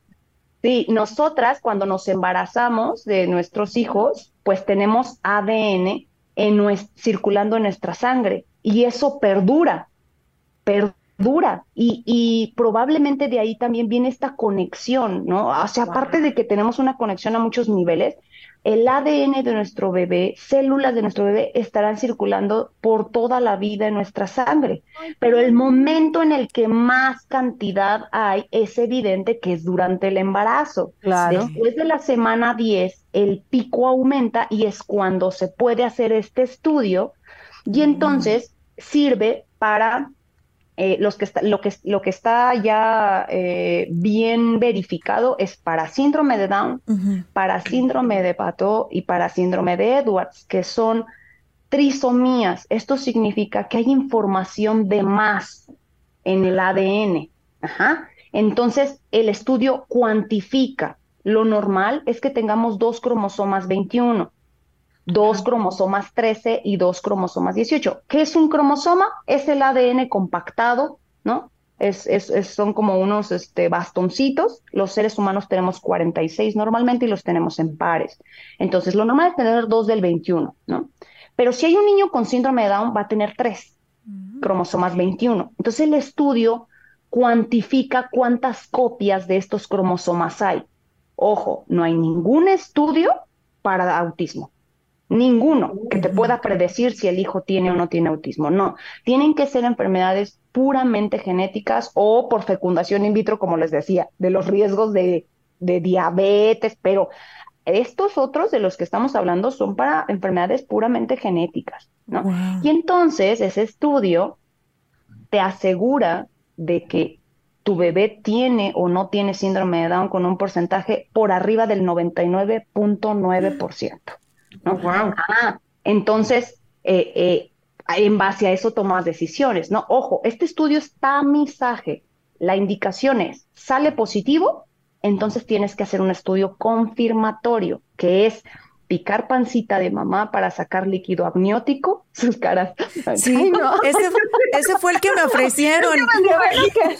sí, nosotras cuando nos embarazamos de nuestros hijos, pues tenemos A D N en nues- circulando en nuestra sangre y eso perdura, perdura dura y, y probablemente de ahí también viene esta conexión, ¿no? O sea, aparte de que tenemos una conexión a muchos niveles, el A D N de nuestro bebé, células de nuestro bebé estarán circulando por toda la vida en nuestra sangre, pero el momento en el que más cantidad hay es evidente que es durante el embarazo.
Claro.
Después de la semana diez, el pico aumenta y es cuando se puede hacer este estudio y entonces sirve para eh, los que está, lo, que, lo que está ya eh, bien verificado es para síndrome de Down,
Ujú.
para síndrome de Pato y para síndrome de Edwards, que son trisomías. Esto significa que hay información de más en el A D N. Ajá. Entonces, el estudio cuantifica. Lo normal es que tengamos dos cromosomas veintiuno, dos cromosomas trece y dos cromosomas dieciocho. ¿Qué es un cromosoma? Es el A D N compactado, ¿no? Es, es, es- son como unos este, bastoncitos. Los seres humanos tenemos cuarenta y seis normalmente y los tenemos en pares. Entonces, lo normal es tener dos del veintiuno, ¿no? Pero si hay un niño con síndrome de Down, va a tener tres cromosomas veintiuno. Entonces, el estudio cuantifica cuántas copias de estos cromosomas hay. Ojo, no hay ningún estudio para autismo. Ninguno que te pueda predecir si el hijo tiene o no tiene autismo. No, tienen que ser enfermedades puramente genéticas o por fecundación in vitro, como les decía, de los riesgos de, de diabetes, pero estos otros de los que estamos hablando son para enfermedades puramente genéticas, ¿no?
Wow.
Y entonces ese estudio te asegura de que tu bebé tiene o no tiene síndrome de Down con un porcentaje por arriba del noventa y nueve punto nueve por ciento, ¿no?
Wow.
Ah, entonces, eh, eh, en base a eso tomas decisiones, ¿no? Ojo, este estudio es tamizaje. La indicación es, sale positivo, entonces tienes que hacer un estudio confirmatorio, que es picar pancita de mamá para sacar líquido amniótico, sus caras.
Sí,
Ay, no.
ese, ese fue el que me ofrecieron.
Qué bueno que,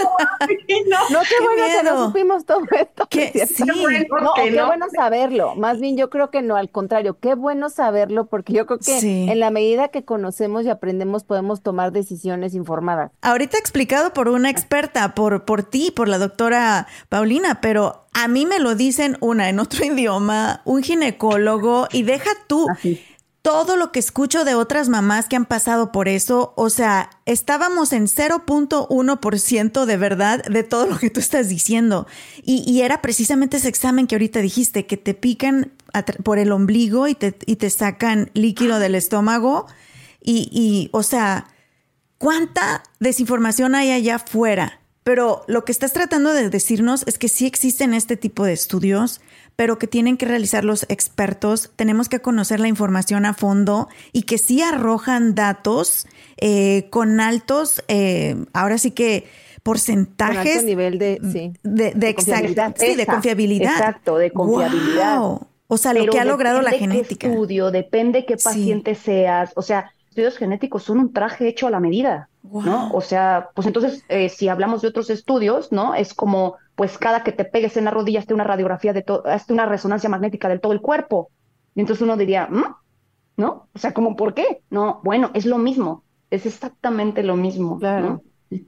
no, qué
Qué
bueno que no
miedo.
supimos todo esto.
Que
¿no es cierto?
sí.
Bueno
No,
que
qué
no.
bueno saberlo. Más bien yo creo que no, al contrario, qué bueno saberlo porque yo creo que
Sí.
en la medida que conocemos y aprendemos podemos tomar decisiones informadas.
Ahorita explicado por una experta, por, por ti, por la doctora Paulina, pero a mí me lo dicen una en otro idioma, un ginecólogo, y deja tú
Así.
todo lo que escucho de otras mamás que han pasado por eso. O sea, estábamos en cero punto uno por ciento de verdad de todo lo que tú estás diciendo. Y, y era precisamente ese examen que ahorita dijiste, que te pican atra- por el ombligo y te, y te sacan líquido del estómago. Y, y, o sea, ¿cuánta desinformación hay allá afuera? Pero lo que estás tratando de decirnos es que sí existen este tipo de estudios, pero que tienen que realizar los expertos. Tenemos que conocer la información a fondo y que sí arrojan datos eh, con altos, eh, ahora sí que
Con
porcentajes
alto nivel de, sí,
de, de,
de
exact-
confiabilidad.
sí, de
Esa,
confiabilidad.
exacto, de confiabilidad.
Wow. O sea, lo
Pero
que ha logrado la
depende qué
genética.
estudio, depende qué
Sí.
paciente seas. O sea, estudios genéticos son un traje hecho a la medida, ¿no?
Wow.
O sea, pues entonces, eh, si hablamos de otros estudios, ¿no? Es como, pues cada que te pegues en la rodilla, hazte una radiografía de todo, hazte una resonancia magnética de todo el cuerpo. Y entonces uno diría, ¿mm? ¿No? O sea, ¿cómo por qué? No, bueno, es lo mismo, es exactamente lo mismo,
Claro.
¿no?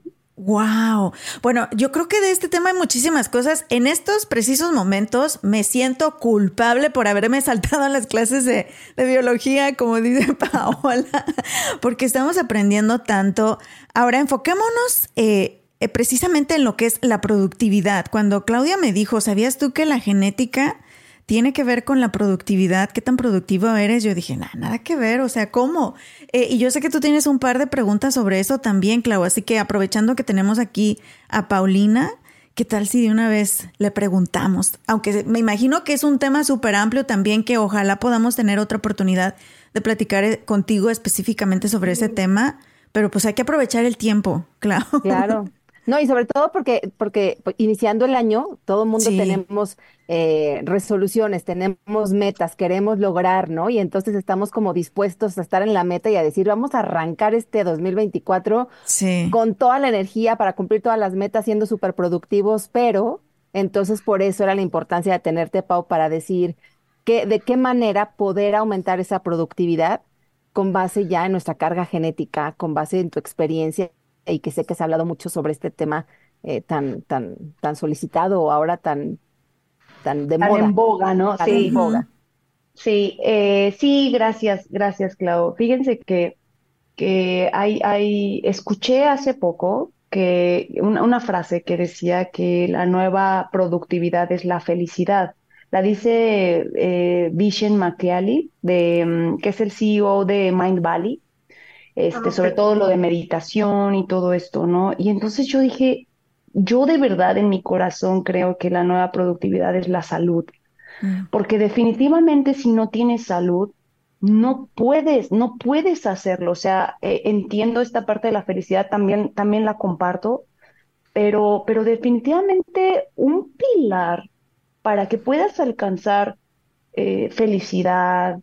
Wow. Bueno, yo creo que de este tema hay muchísimas cosas. En estos precisos momentos me siento culpable por haberme saltado a las clases de, de biología, como dice Paola, porque estamos aprendiendo tanto. Ahora enfoquémonos eh, eh, precisamente en lo que es la productividad. Cuando Claudia me dijo, ¿sabías tú que la genética tiene que ver con la productividad? ¿Qué tan productivo eres? Yo dije, nada, nada que ver, o sea, ¿cómo? Eh, y yo sé que tú tienes un par de preguntas sobre eso también, Clau, así que aprovechando que tenemos aquí a Paulina, ¿qué tal si de una vez le preguntamos? Aunque me imagino que es un tema súper amplio también, que ojalá podamos tener otra oportunidad de platicar eh, contigo específicamente sobre ese tema, pero pues hay que aprovechar el tiempo, Clau.
Claro. No, y sobre todo porque, porque pues, iniciando el año, todo el mundo
Sí.
tenemos eh, resoluciones, tenemos metas, queremos lograr, ¿no? Y entonces estamos como dispuestos a estar en la meta y a decir, vamos a arrancar este dos mil veinticuatro
Sí.
con toda la energía para cumplir todas las metas, siendo súper productivos, pero entonces por eso era la importancia de tenerte, Pau, para decir que, de qué manera poder aumentar esa productividad con base ya en nuestra carga genética, con base en tu experiencia y que sé que se ha hablado mucho sobre este tema eh, tan, tan, tan solicitado o ahora tan, tan de
Tan en
moda,
boga, ¿no?
tan en
Sí,
boga.
sí, eh, sí, gracias, gracias, Clau. Fíjense que, que hay, hay, escuché hace poco que una, una frase que decía que la nueva productividad es la felicidad. La dice eh, Vishen Makiali, de, mm, que es el C E O de Mind Valley,
Ah,
este,
ok.
sobre todo lo de meditación y todo esto, ¿no? Y entonces yo dije, yo de verdad en mi corazón creo que la nueva productividad es la salud,
Mm.
porque definitivamente si no tienes salud, no puedes, no puedes hacerlo. O sea, eh, entiendo esta parte de la felicidad, también, también la comparto, pero, pero definitivamente un pilar para que puedas alcanzar eh, felicidad,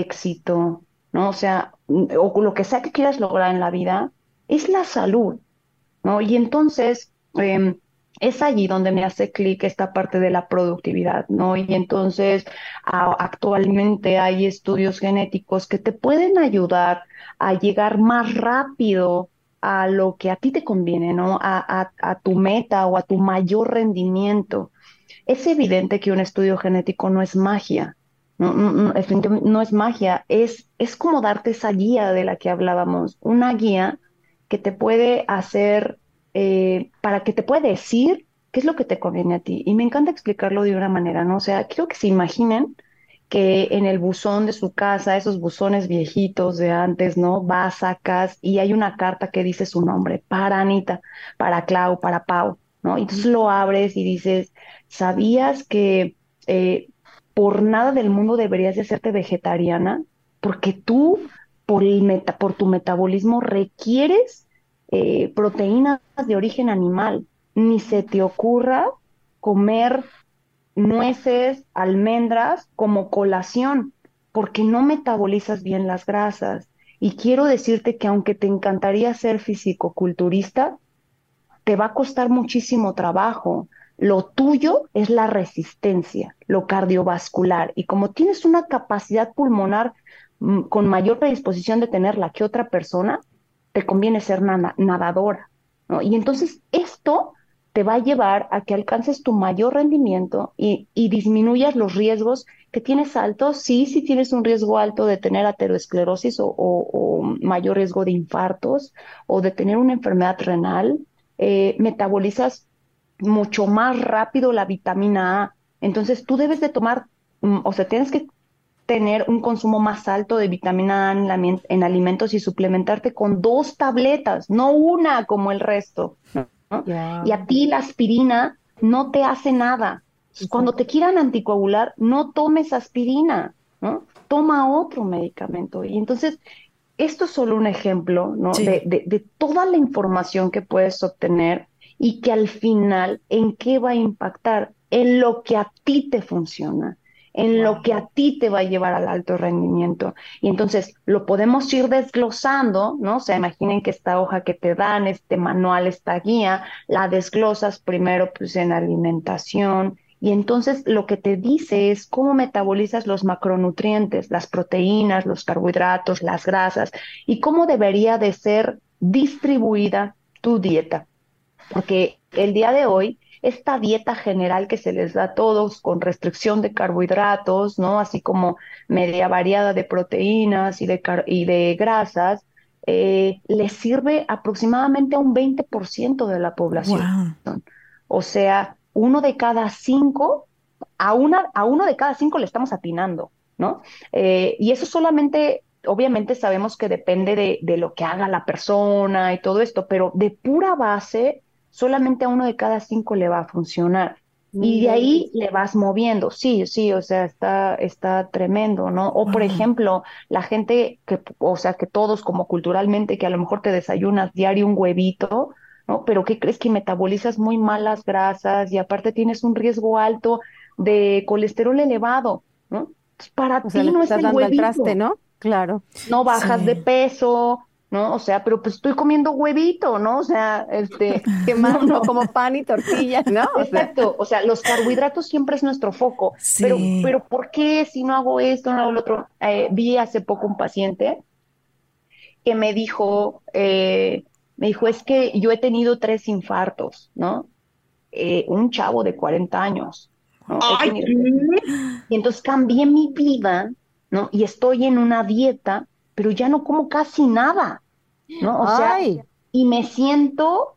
éxito, ¿no? O sea, mm, o lo que sea que quieras lograr en la vida, es la salud, ¿no? Y entonces eh, es allí donde me hace clic esta parte de la productividad, ¿no? Y entonces a- actualmente hay estudios genéticos que te pueden ayudar a llegar más rápido a lo que a ti te conviene, ¿no? A, a, a tu meta o a tu mayor rendimiento. Es evidente que un estudio genético no es magia, no, no, no, definitivamente no es magia, es, es como darte esa guía de la que hablábamos, una guía que te puede hacer, eh, para que te puede decir qué es lo que te conviene a ti. Y me encanta explicarlo de una manera, ¿no? O sea, quiero que se imaginen que en el buzón de su casa, esos buzones viejitos de antes, ¿no? Vas, sacas y hay una carta que dice su nombre, para Anita, para Clau, para Pau, ¿no? Y entonces lo abres y dices, ¿sabías que eh, por nada del mundo deberías de hacerte vegetariana? Porque tú, por, el meta, por tu metabolismo, requieres eh, proteínas de origen animal. Ni se te ocurra comer nueces, almendras como colación, porque no metabolizas bien las grasas. Y quiero decirte que aunque te encantaría ser fisicoculturista, te va a costar muchísimo trabajo. Lo tuyo es la resistencia, lo cardiovascular. Y como tienes una capacidad pulmonar mm, con mayor predisposición de tenerla que otra persona, te conviene ser nada- nadadora, ¿no? Y entonces esto te va a llevar a que alcances tu mayor rendimiento y, y disminuyas los riesgos que tienes altos. Sí, sí tienes un riesgo alto de tener aterosclerosis o, o o mayor riesgo de infartos o de tener una enfermedad renal, eh, metabolizas mucho más rápido la vitamina A. Entonces tú debes de tomar, mm, o sea, tienes que tener un consumo más alto de vitamina A en, la- en alimentos y suplementarte con dos tabletas, no una como el resto, ¿no?
Ya,
Y a ti la aspirina no te hace nada. Cuando
exacto.
te quieran anticoagular, no tomes aspirina, ¿no? Toma otro medicamento. Y entonces esto es solo un ejemplo, ¿no?
Sí.
De, de, de toda la información que puedes obtener y que al final, ¿en qué va a impactar? En lo que a ti te funciona, en lo que a ti te va a llevar al alto rendimiento. Y entonces lo podemos ir desglosando, ¿no? O sea, imaginen que esta hoja que te dan, este manual, esta guía, la desglosas primero pues en alimentación, y entonces lo que te dice es cómo metabolizas los macronutrientes, las proteínas, los carbohidratos, las grasas y cómo debería de ser distribuida tu dieta. Porque el día de hoy, esta dieta general que se les da a todos con restricción de carbohidratos, ¿no? Así como media variada de proteínas y de, car- y de grasas, eh, les sirve aproximadamente a un veinte por ciento de la población.
Wow.
O sea, uno de cada cinco, a, una, a uno de cada cinco le estamos atinando, ¿no? Eh, y eso solamente, obviamente sabemos que depende de, de lo que haga la persona y todo esto, pero de pura base, solamente a uno de cada cinco le va a funcionar.
No
Y de ahí
inventes.
le vas moviendo, sí, sí, o sea, está, está tremendo, ¿no? O por
Wow.
ejemplo, la gente que, o sea, que todos como culturalmente, que a lo mejor te desayunas diario un huevito, ¿no? Pero ¿qué crees? Que metabolizas muy mal las grasas y aparte tienes un riesgo alto de colesterol elevado, ¿no? Pues para
O sea, le
ti no es
estás
el
dando al traste,
huevito,
¿no? Claro.
no bajas de
Sí.
peso, ¿no? O sea, pero pues estoy comiendo huevito, ¿no? O sea, este,
¿Qué
no,
más? No
no.
como pan y tortilla, ¿no? O sea,
Exacto, o sea, los carbohidratos siempre es nuestro foco, pero,
Sí.
pero ¿por qué si no hago esto, no hago lo otro? Eh, vi hace poco un paciente que me dijo, eh, Me dijo, es que yo he tenido tres infartos, ¿no? Eh, un chavo de cuarenta años, ¿no?
Ay,
Y entonces cambié mi vida, ¿no? Y estoy en una dieta, pero ya no como casi nada, ¿no? O sea,
Ay,
y me siento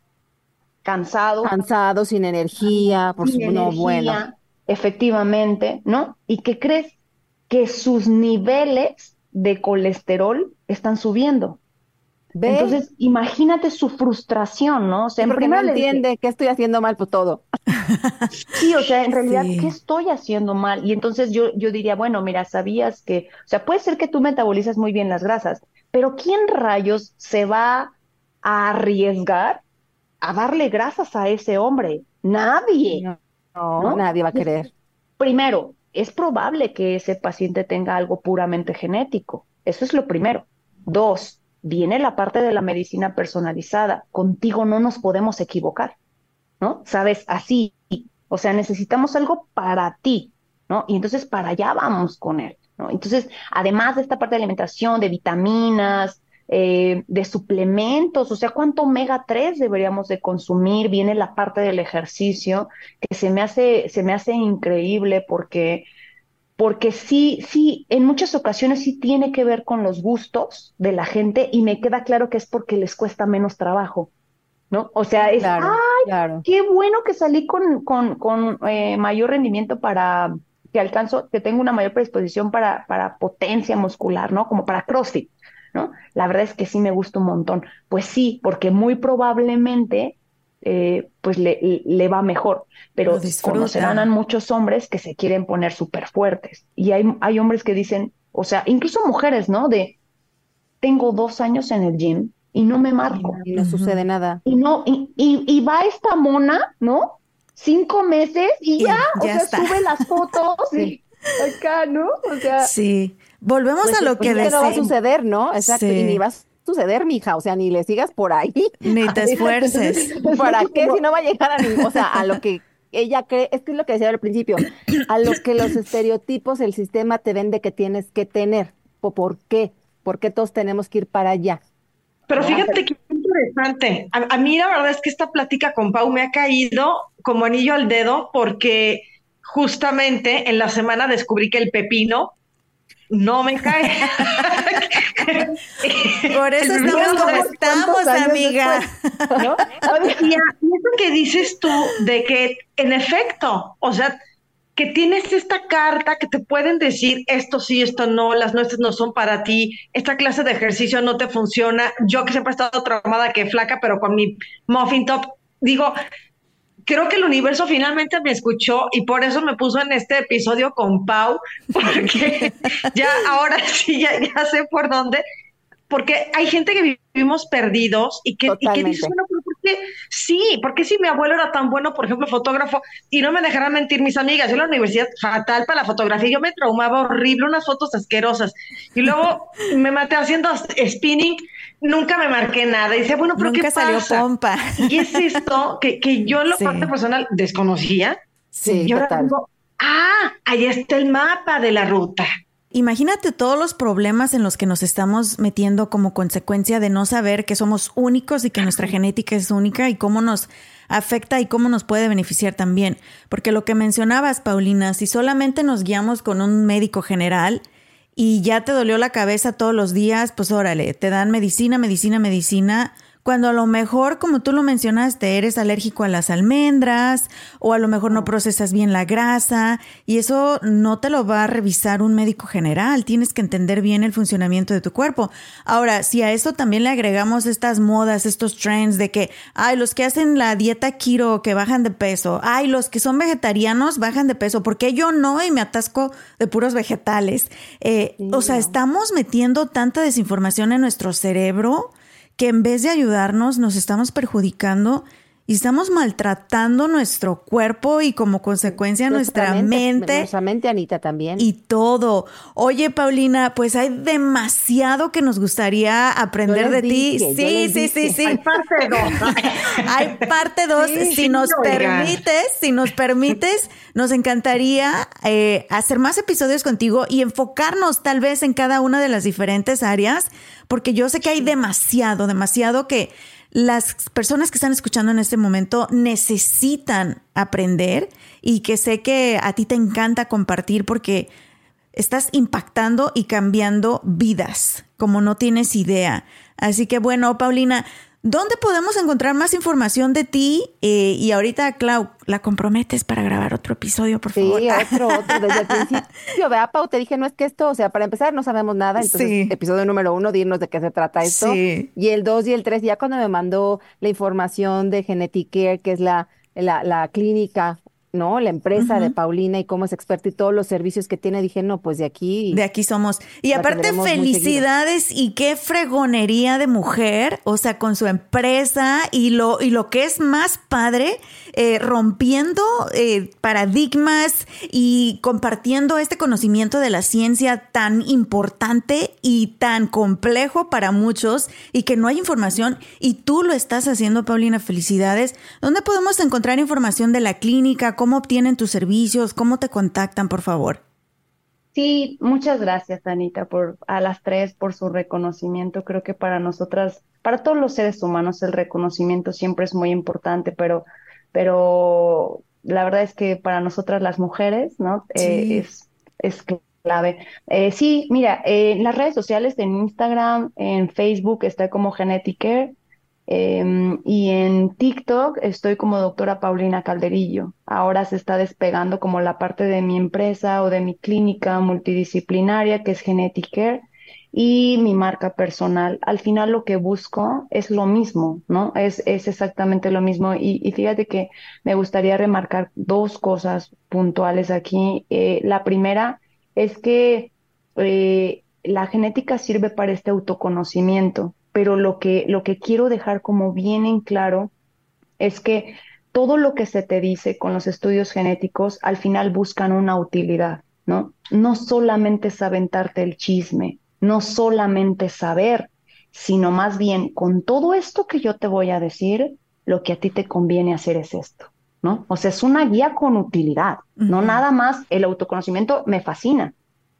cansado,
cansado, sin energía, por
sin
su, no, bueno.
energía, efectivamente, ¿no? ¿Y qué crees? Que sus niveles de colesterol están subiendo.
¿Ve?
Entonces, imagínate su frustración, ¿no? O sea,
Sí,
en
porque no
primera le dije,
entiende qué estoy haciendo mal, pues todo.
sí, o sea, en realidad,
Sí.
¿qué estoy haciendo mal? Y entonces yo, yo diría, bueno, mira, sabías que, o sea, puede ser que tú metabolizas muy bien las grasas, pero ¿quién rayos se va a arriesgar a darle grasas a ese hombre? Nadie,
No, no,
¿no?
nadie va a
Y es-
querer.
Primero, es probable que ese paciente tenga algo puramente genético. Eso es lo primero. Dos, viene la parte de la medicina personalizada. Contigo no nos podemos equivocar, ¿no? Sabes, así, o sea, necesitamos algo para ti, ¿no? Y entonces para allá vamos con él, ¿no? Entonces, además de esta parte de alimentación, de vitaminas, eh, de suplementos, o sea, ¿cuánto omega tres deberíamos de consumir? Viene la parte del ejercicio, que se me hace, se me hace increíble porque, porque sí, sí, en muchas ocasiones sí tiene que ver con los gustos de la gente y me queda claro que es porque les cuesta menos trabajo, ¿no? O sea, es,
Claro,
¡ay,
claro.
qué bueno que salí con, con, con eh, mayor rendimiento para que alcanzo, que tengo una mayor predisposición para, para potencia muscular, ¿no? Como para CrossFit, ¿no? La verdad es que sí me gusta un montón. Pues sí, porque muy probablemente eh, pues le, le va mejor, pero
Lo disfruta.
conocerán a muchos hombres que se quieren poner súper fuertes. Y hay, hay hombres que dicen, o sea, incluso mujeres, ¿no? De, tengo dos años en el gym y no me marco.
Y no
Ujú.
sucede nada.
Y no, y, y, y va esta mona, ¿no? Cinco meses y
Y
ya, o
ya
sea,
está.
sube las fotos y acá, ¿no? O sea,
Sí. Volvemos
Pues,
a lo
pues
que
es que no va a
decía.
suceder, ¿no? Exacto.
Sí.
Y ni va a suceder, mija. O sea, ni le sigas por ahí.
Ni te esfuerces.
¿Para qué si no va a llegar a ningún, o sea, a lo que ella cree, es que es lo que decía al principio, a lo que los estereotipos, el sistema te vende que tienes que tener. ¿O por qué? ¿Por qué todos tenemos que ir para allá?
Pero fíjate qué interesante. A, a mí la verdad es que esta plática con Pau me ha caído como anillo al dedo porque justamente en la semana descubrí que el pepino no me cae.
Por eso
El
estamos
pepino
como
no-
estamos,
¿cuántos años
amiga.
¿no?
Y a- y eso que dices tú de que en efecto, o sea, que tienes esta carta que te pueden decir esto sí, esto no, las nueces no son para ti, esta clase de ejercicio no te funciona. Yo que siempre he estado traumada que flaca, pero con mi muffin top, digo, creo que el universo finalmente me escuchó y por eso me puso en este episodio con Pau, porque ya ahora sí, ya, ya sé por dónde. Porque hay gente que vivimos perdidos y que, y que dices,
Totalmente.
bueno, pero ¿por qué? Sí, porque si mi abuelo era tan bueno, por ejemplo, fotógrafo, y no me dejarán mentir mis amigas, yo en la universidad fatal para la fotografía, yo me traumaba horrible, unas fotos asquerosas, y luego me maté haciendo spinning, nunca me marqué nada, y decía, bueno, pero
Nunca
¿qué
salió
pasa?
pompa.
Y es esto que, que yo en la
Sí.
parte personal desconocía,
Sí,
y ahora
total.
digo, ah, ahí está el mapa de la ruta.
Imagínate todos los problemas en los que nos estamos metiendo como consecuencia de no saber que somos únicos y que nuestra genética es única y cómo nos afecta y cómo nos puede beneficiar también. Porque lo que mencionabas, Paulina, si solamente nos guiamos con un médico general y ya te dolió la cabeza todos los días, pues órale, te dan medicina, medicina, medicina, cuando a lo mejor, como tú lo mencionaste, eres alérgico a las almendras o a lo mejor no procesas bien la grasa y eso no te lo va a revisar un médico general. Tienes que entender bien el funcionamiento de tu cuerpo. Ahora, si a eso también le agregamos estas modas, estos trends de que, ay, los que hacen la dieta keto que bajan de peso, ay, los que son vegetarianos bajan de peso, ¿por qué yo no? Y me atasco de puros vegetales. Eh,
Sí,
o sea,
no.
estamos metiendo tanta desinformación en nuestro cerebro que en vez de ayudarnos nos estamos perjudicando y estamos maltratando nuestro cuerpo y como consecuencia nuestra mente,
Nuestra mente, Anita, también.
y todo. Oye, Paulina, pues hay demasiado que nos gustaría aprender
Yo
de
les
ti.
dije, yo
Sí,
les
sí, sí,
dije.
sí.
Hay parte dos.
Hay parte dos.
Sí,
si
sí,
nos
oigan.
permites, si nos permites, nos encantaría eh, hacer más episodios contigo y enfocarnos tal vez en cada una de las diferentes áreas, porque yo sé que hay demasiado, demasiado que las personas que están escuchando en este momento necesitan aprender y que sé que a ti te encanta compartir porque estás impactando y cambiando vidas, como no tienes idea. Así que bueno, Paulina, ¿dónde podemos encontrar más información de ti? Eh, y ahorita, Clau, la comprometes para grabar otro episodio, por favor.
Sí, otro, otro. Desde el principio, vea, Pau, te dije, no es que esto, o sea, para empezar no sabemos nada. Entonces,
Sí.
episodio número uno, dirnos de qué se trata esto.
Sí.
Y el dos y el tres, ya cuando me mandó la información de Geneticare, que es la, la, la clínica, ¿no? La empresa
Ujú.
de Paulina y cómo es experta y todos los servicios que tiene, dije, no, pues de aquí.
De aquí somos. Y
La
aparte,
tendremos muy
felicidades y qué fregonería de mujer, o sea, con su empresa y lo, y lo que es más padre, eh, rompiendo eh, paradigmas y compartiendo este conocimiento de la ciencia tan importante y tan complejo para muchos y que no hay información y tú lo estás haciendo, Paulina, felicidades. ¿Dónde podemos encontrar información de la clínica? ¿Cómo obtienen tus servicios? ¿Cómo te contactan, por favor?
Sí, muchas gracias, Anita, por a las tres por su reconocimiento. Creo que para nosotras, para todos los seres humanos, el reconocimiento siempre es muy importante, pero, pero la verdad es que para nosotras las mujeres, ¿no? Eh,
Sí.
es, es clave. Eh, sí, mira, eh, en las redes sociales, en Instagram, en Facebook, está como Geneticare. Em, y en TikTok estoy como doctora Paulina Calderillo. Ahora se está despegando como la parte de mi empresa o de mi clínica multidisciplinaria que es Geneticare y mi marca personal. Al final lo que busco es lo mismo, ¿no? Es, es exactamente lo mismo. Y, y fíjate que me gustaría remarcar dos cosas puntuales aquí. Eh, la primera es que eh, la genética sirve para este autoconocimiento, pero lo que, lo que quiero dejar como bien en claro es que todo lo que se te dice con los estudios genéticos al final buscan una utilidad, ¿no? No solamente es aventarte el chisme, no solamente saber, sino más bien con todo esto que yo te voy a decir, lo que a ti te conviene hacer es esto, ¿no? O sea, es una guía con utilidad, no
Ujú.
nada más el autoconocimiento me fascina,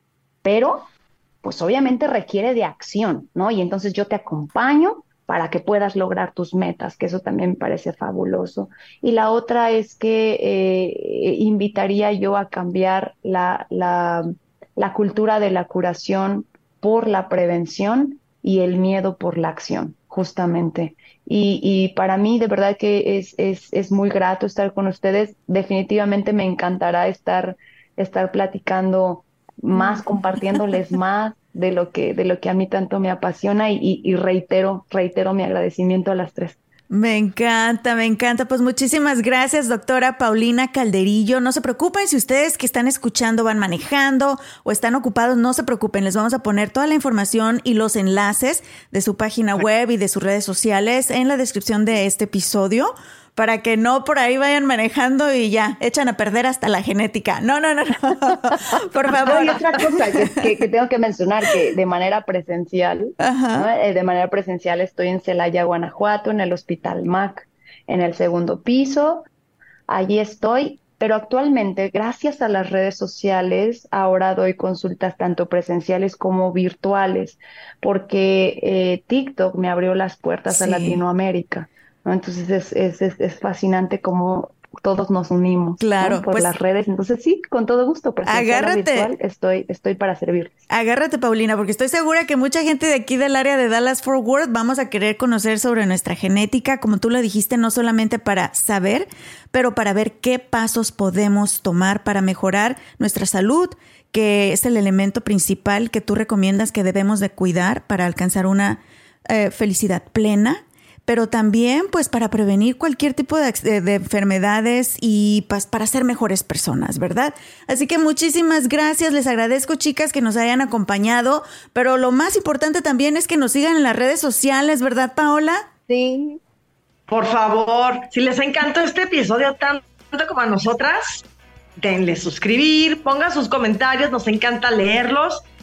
pero pues obviamente requiere de acción, ¿no? Y entonces yo te acompaño para que puedas lograr tus metas, que eso también me parece fabuloso. Y la otra es que eh, invitaría yo a cambiar la, la, la cultura de la curación por la prevención y el miedo por la acción, justamente. Y, y para mí de verdad que es, es, es muy grato estar con ustedes. Definitivamente me encantará estar, estar platicando más, compartiéndoles más de lo que, de lo que a mí tanto me apasiona y, y, y reitero, reitero mi agradecimiento a las tres.
Me encanta, me encanta. Pues muchísimas gracias, doctora Paulina Calderillo. No se preocupen si ustedes que están escuchando van manejando o están ocupados, no se preocupen. Les vamos a poner toda la información y los enlaces de su página web y de sus redes sociales en la descripción de este episodio para que no por ahí vayan manejando y ya echan a perder hasta la genética. No, no, no, no. Por favor.
Y otra cosa que, que, que tengo que mencionar, que de manera presencial, ¿no? eh, de manera presencial estoy en Celaya, Guanajuato, en el Hospital M A C, en el segundo piso. Allí estoy, pero actualmente, gracias a las redes sociales, ahora doy consultas tanto presenciales como virtuales, porque eh, TikTok me abrió las puertas
Sí.
a Latinoamérica, ¿no? Entonces es, es, es, es fascinante cómo todos nos unimos,
Claro,
¿no? Por
pues,
las redes. Entonces sí, con todo gusto, presencial o
agárrate.
virtual, estoy, estoy para servirles.
Agárrate, Paulina, porque estoy segura que mucha gente de aquí del área de Dallas-Fort Worth vamos a querer conocer sobre nuestra genética, como tú lo dijiste, no solamente para saber, pero para ver qué pasos podemos tomar para mejorar nuestra salud, que es el elemento principal que tú recomiendas que debemos de cuidar para alcanzar una eh, felicidad plena, pero también pues para prevenir cualquier tipo de, de, de enfermedades y pues, para ser mejores personas, ¿verdad? Así que muchísimas gracias, les agradezco, chicas, que nos hayan acompañado, pero lo más importante también es que nos sigan en las redes sociales, ¿verdad, Paola?
Sí.
Por favor, si les encantó este episodio tanto como a nosotras, denle suscribir, pongan sus comentarios, nos encanta leerlos.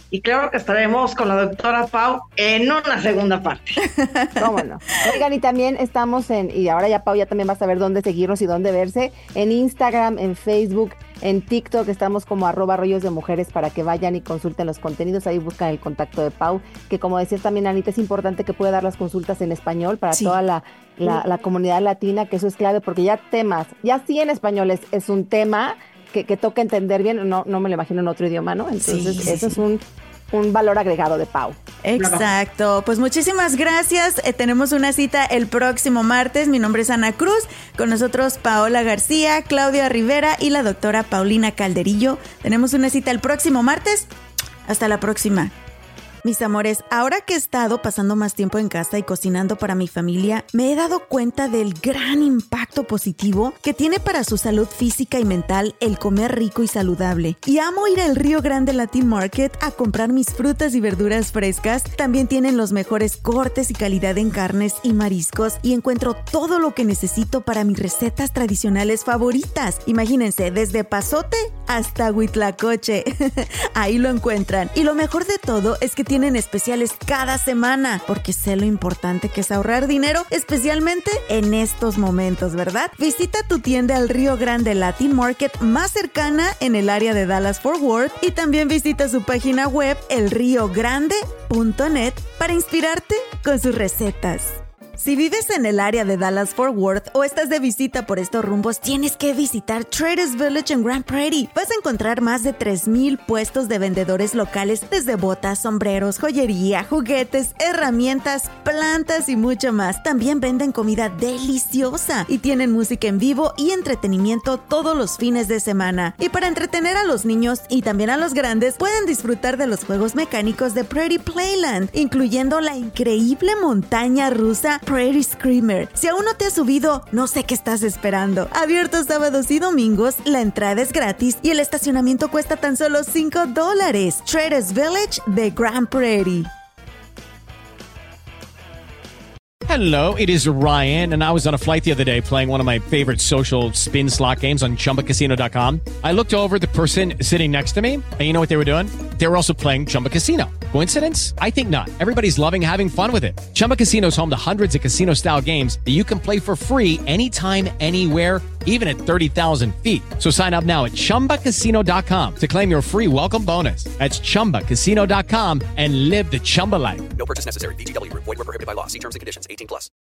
y claro que estaremos con la doctora Pau en una segunda parte.
¿Cómo no? Oigan, y también estamos en, y ahora ya Pau ya también va a saber dónde seguirnos y dónde verse, en Instagram, en Facebook, en TikTok, estamos como arroba rollos de mujeres para que vayan y consulten los contenidos, ahí buscan el contacto de Pau, que como decías también, Anita, es importante que pueda dar las consultas en español para sí. toda la, la, la comunidad latina, que eso es clave, porque ya temas, ya sí en español es, es un tema que, que toca entender bien, no, no me lo imagino en otro idioma, ¿no? Entonces, sí, sí, eso sí. es un... un valor agregado de Pau.
Exacto, pues muchísimas gracias, eh, tenemos una cita el próximo martes. Mi nombre es Ana Cruz, con nosotros Paola García, Claudia Rivera y la doctora Paulina Calderillo. Tenemos una cita el próximo martes. Hasta la próxima. Mis amores, ahora que he estado pasando más tiempo en casa y cocinando para mi familia, me he dado cuenta del gran impacto positivo que tiene para su salud física y mental el comer rico y saludable. Y amo ir al Río Grande Latin Market a comprar mis frutas y verduras frescas. También tienen los mejores cortes y calidad en carnes y mariscos y encuentro todo lo que necesito para mis recetas tradicionales favoritas. Imagínense, desde pasote hasta huitlacoche. Ahí lo encuentran. Y lo mejor de todo es que tienen especiales cada semana, porque sé lo importante que es ahorrar dinero, especialmente en estos momentos, ¿verdad? Visita tu tienda al Río Grande Latin Market más cercana en el área de Dallas-Fort Worth y también visita su página web el rio grande punto net para inspirarte con sus recetas. Si vives en el área de Dallas-Fort Worth o estás de visita por estos rumbos, tienes que visitar Traders Village en Grand Prairie. Vas a encontrar más de tres mil puestos de vendedores locales, desde botas, sombreros, joyería, juguetes, herramientas, plantas y mucho más. También venden comida deliciosa y tienen música en vivo y entretenimiento todos los fines de semana. Y para entretener a los niños y también a los grandes, pueden disfrutar de los juegos mecánicos de Prairie Playland, incluyendo la increíble montaña rusa Prairie Screamer. Si aún no te has subido, no sé qué estás esperando. Abierto sábados y domingos, la entrada es gratis y el estacionamiento cuesta tan solo cinco dólares. Traders Village de Grand Prairie.
Hello, it is Ryan, and I was on a flight the other day playing one of my favorite social spin slot games on chumba casino dot com. I looked over at the person sitting next to me, and you know what they were doing? They were also playing Chumba Casino. Coincidence? I think not. Everybody's loving having fun with it. Chumba Casino is home to hundreds of casino-style games that you can play for free anytime, anywhere, even at thirty thousand feet. So sign up now at chumba casino dot com to claim your free welcome bonus. That's chumba casino dot com and live the Chumba life.
No purchase necessary. V G W. Void where prohibited by law. See terms and conditions. eighteen plus.